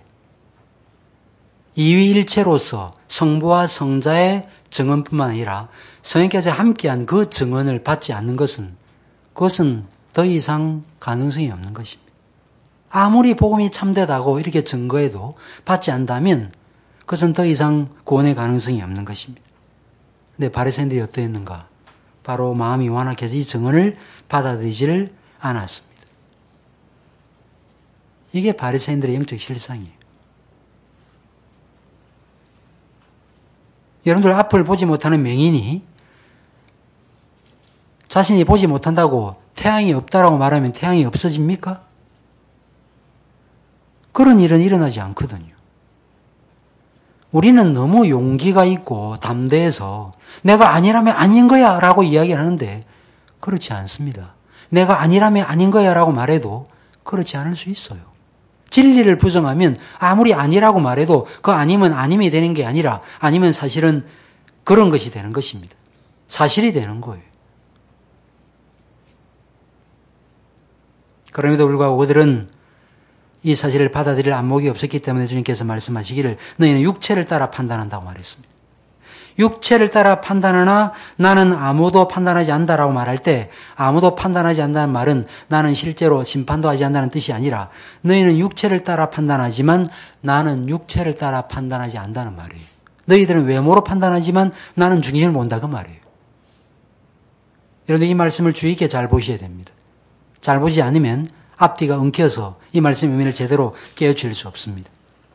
이위일체로서 성부와 성자의 증언뿐만 아니라 성령께서 함께한 그 증언을 받지 않는 것은 그것은 더 이상 가능성이 없는 것입니다. 아무리 복음이 참되다고 이렇게 증거해도 받지 않다면 그것은 더 이상 구원의 가능성이 없는 것입니다. 근데 바리새인들이 어떠했는가? 바로 마음이 완악해서 이 증언을 받아들이지를 않았습니다. 이게 바리새인들의 영적 실상이에요. 여러분들 앞을 보지 못하는 맹인이 자신이 보지 못한다고 태양이 없다라고 말하면 태양이 없어집니까? 그런 일은 일어나지 않거든요. 우리는 너무 용기가 있고 담대해서 내가 아니라면 아닌 거야 라고 이야기를 하는데 그렇지 않습니다. 내가 아니라면 아닌 거야 라고 말해도 그렇지 않을 수 있어요. 진리를 부정하면 아무리 아니라고 말해도 그 아니면 아님이 되는 게 아니라 아니면 사실은 그런 것이 되는 것입니다. 사실이 되는 거예요. 그럼에도 불구하고 그들은 이 사실을 받아들일 안목이 없었기 때문에 주님께서 말씀하시기를 너희는 육체를 따라 판단한다고 말했습니다. 육체를 따라 판단하나 나는 아무도 판단하지 않는다라고 말할 때 아무도 판단하지 않는다는 말은 나는 실제로 심판도 하지 않는다는 뜻이 아니라 너희는 육체를 따라 판단하지만 나는 육체를 따라 판단하지 않는다는 말이에요. 너희들은 외모로 판단하지만 나는 중심을 본다 그 말이에요. 여러분들 이 말씀을 주의 깊게 잘 보셔야 됩니다. 잘 보지 않으면 앞뒤가 엉켜서 이 말씀의 의미를 제대로 깨우칠 수 없습니다.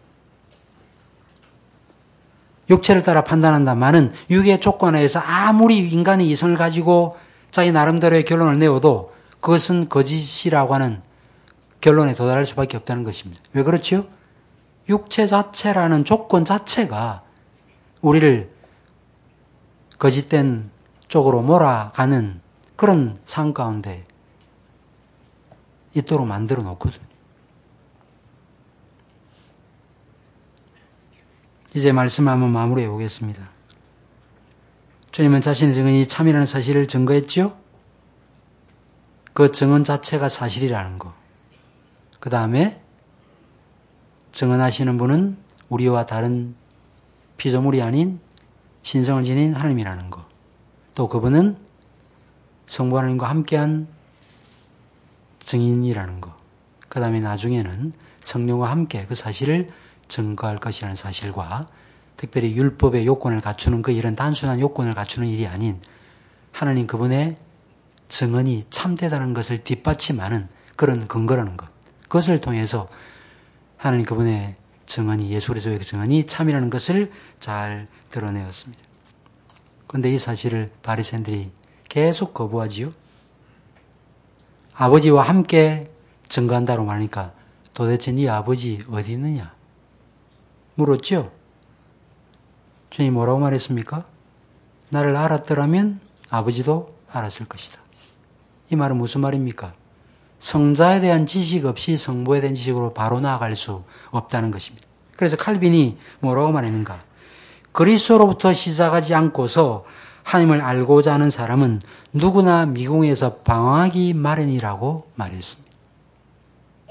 육체를 따라 판단한다 말은 육의 조건에서 아무리 인간이 이성을 가지고 자기 나름대로의 결론을 내어도 그것은 거짓이라고 하는 결론에 도달할 수밖에 없다는 것입니다. 왜 그렇죠? 육체 자체라는 조건 자체가 우리를 거짓된 쪽으로 몰아가는 그런 상황 가운데 있도록 만들어 놓거든요. 이제 말씀을 한번 마무리해 보겠습니다. 주님은 자신의 증언이 참이라는 사실을 증거했죠? 그 증언 자체가 사실이라는 거. 그 다음에 증언하시는 분은 우리와 다른 피조물이 아닌 신성을 지닌 하나님이라는 거. 또 그분은 성부 하나님과 함께한 증인이라는 거. 그 다음에 나중에는 성령과 함께 그 사실을 증거할 것이라는 사실과 특별히 율법의 요건을 갖추는 그 일은 단순한 요건을 갖추는 일이 아닌 하나님 그분의 증언이 참되다는 것을 뒷받침하는 그런 근거라는 것. 그것을 통해서 하나님 그분의 증언이 예수 그리스도의 증언이 참이라는 것을 잘 드러내었습니다. 그런데 이 사실을 바리새인들이 계속 거부하지요. 아버지와 함께 증거한다고 말하니까 도대체 네 아버지 어디 있느냐? 물었죠? 주님이 뭐라고 말했습니까? 나를 알았더라면 아버지도 알았을 것이다. 이 말은 무슨 말입니까? 성자에 대한 지식 없이 성부에 대한 지식으로 바로 나아갈 수 없다는 것입니다. 그래서 칼빈이 뭐라고 말했는가? 그리스도로부터 시작하지 않고서 하나님을 알고자 하는 사람은 누구나 미궁에서 방황하기 마련이라고 말했습니다.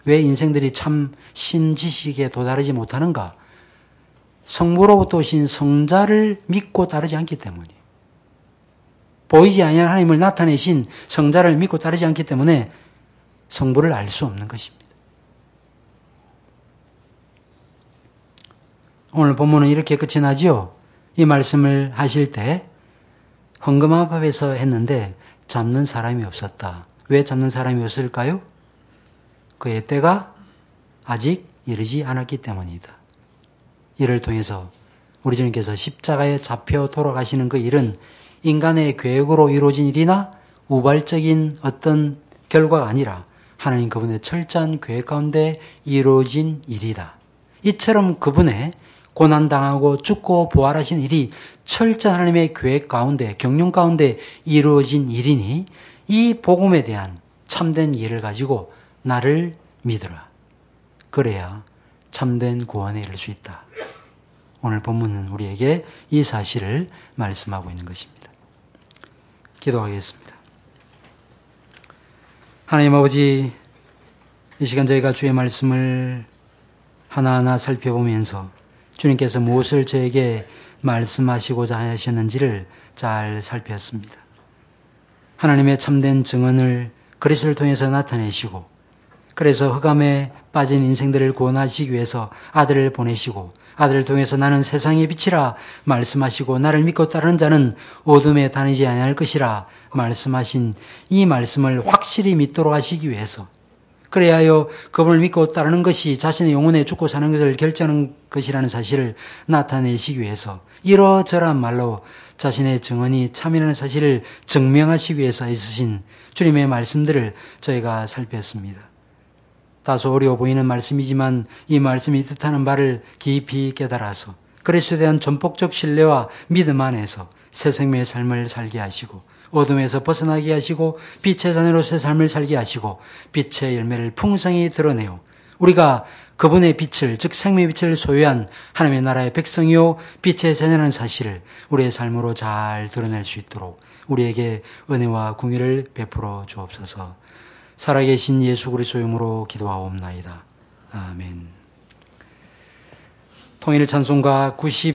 왜 인생들이 참 신지식에 도달하지 못하는가? 성부로부터 오신 성자를 믿고 따르지 않기 때문이에요. 보이지 아니한 하나님을 나타내신 성자를 믿고 따르지 않기 때문에 성부를 알 수 없는 것입니다. 오늘 본문은 이렇게 끝이 나죠. 이 말씀을 하실 때 헌금한 밥에서 했는데 잡는 사람이 없었다. 왜 잡는 사람이 없을까요? 그의 때가 아직 이르지 않았기 때문이다. 이를 통해서 우리 주님께서 십자가에 잡혀 돌아가시는 그 일은 인간의 계획으로 이루어진 일이나 우발적인 어떤 결과가 아니라 하나님 그분의 철저한 계획 가운데 이루어진 일이다. 이처럼 그분의 고난당하고 죽고 부활하신 일이 철저한 하나님의 계획 가운데, 경륜 가운데 이루어진 일이니 이 복음에 대한 참된 이해를 가지고 나를 믿으라. 그래야 참된 구원에 이를 수 있다. 오늘 본문은 우리에게 이 사실을 말씀하고 있는 것입니다. 기도하겠습니다. 하나님 아버지, 이 시간 저희가 주의 말씀을 하나하나 살펴보면서 주님께서 무엇을 저에게 말씀하시고자 하셨는지를 잘 살폈습니다. 하나님의 참된 증언을 그리스도를 통해서 나타내시고, 그래서 흑암에 빠진 인생들을 구원하시기 위해서 아들을 보내시고, 아들을 통해서 나는 세상의 빛이라 말씀하시고, 나를 믿고 따르는 자는 어둠에 다니지 아니할 것이라 말씀하신 이 말씀을 확실히 믿도록 하시기 위해서, 그래야 하여 그분을 믿고 따르는 것이 자신의 영혼에 죽고 사는 것을 결정하는 것이라는 사실을 나타내시기 위해서 이러저러한 말로 자신의 증언이 참이라는 사실을 증명하시기 위해서 있으신 주님의 말씀들을 저희가 살폈습니다. 다소 어려워 보이는 말씀이지만 이 말씀이 뜻하는 바를 깊이 깨달아서 그리스도에 대한 전폭적 신뢰와 믿음 안에서 새 생명의 삶을 살게 하시고, 어둠에서 벗어나게 하시고, 빛의 자녀로서의 삶을 살게 하시고, 빛의 열매를 풍성히 드러내요. 우리가 그분의 빛을, 즉 생명의 빛을 소유한 하나님의 나라의 백성이요 빛의 자녀라는 사실을 우리의 삶으로 잘 드러낼 수 있도록 우리에게 은혜와 궁유를 베풀어 주옵소서. 살아계신 예수 그리스도의 이름으로 기도하옵나이다. 아멘. 통일 찬송가 구십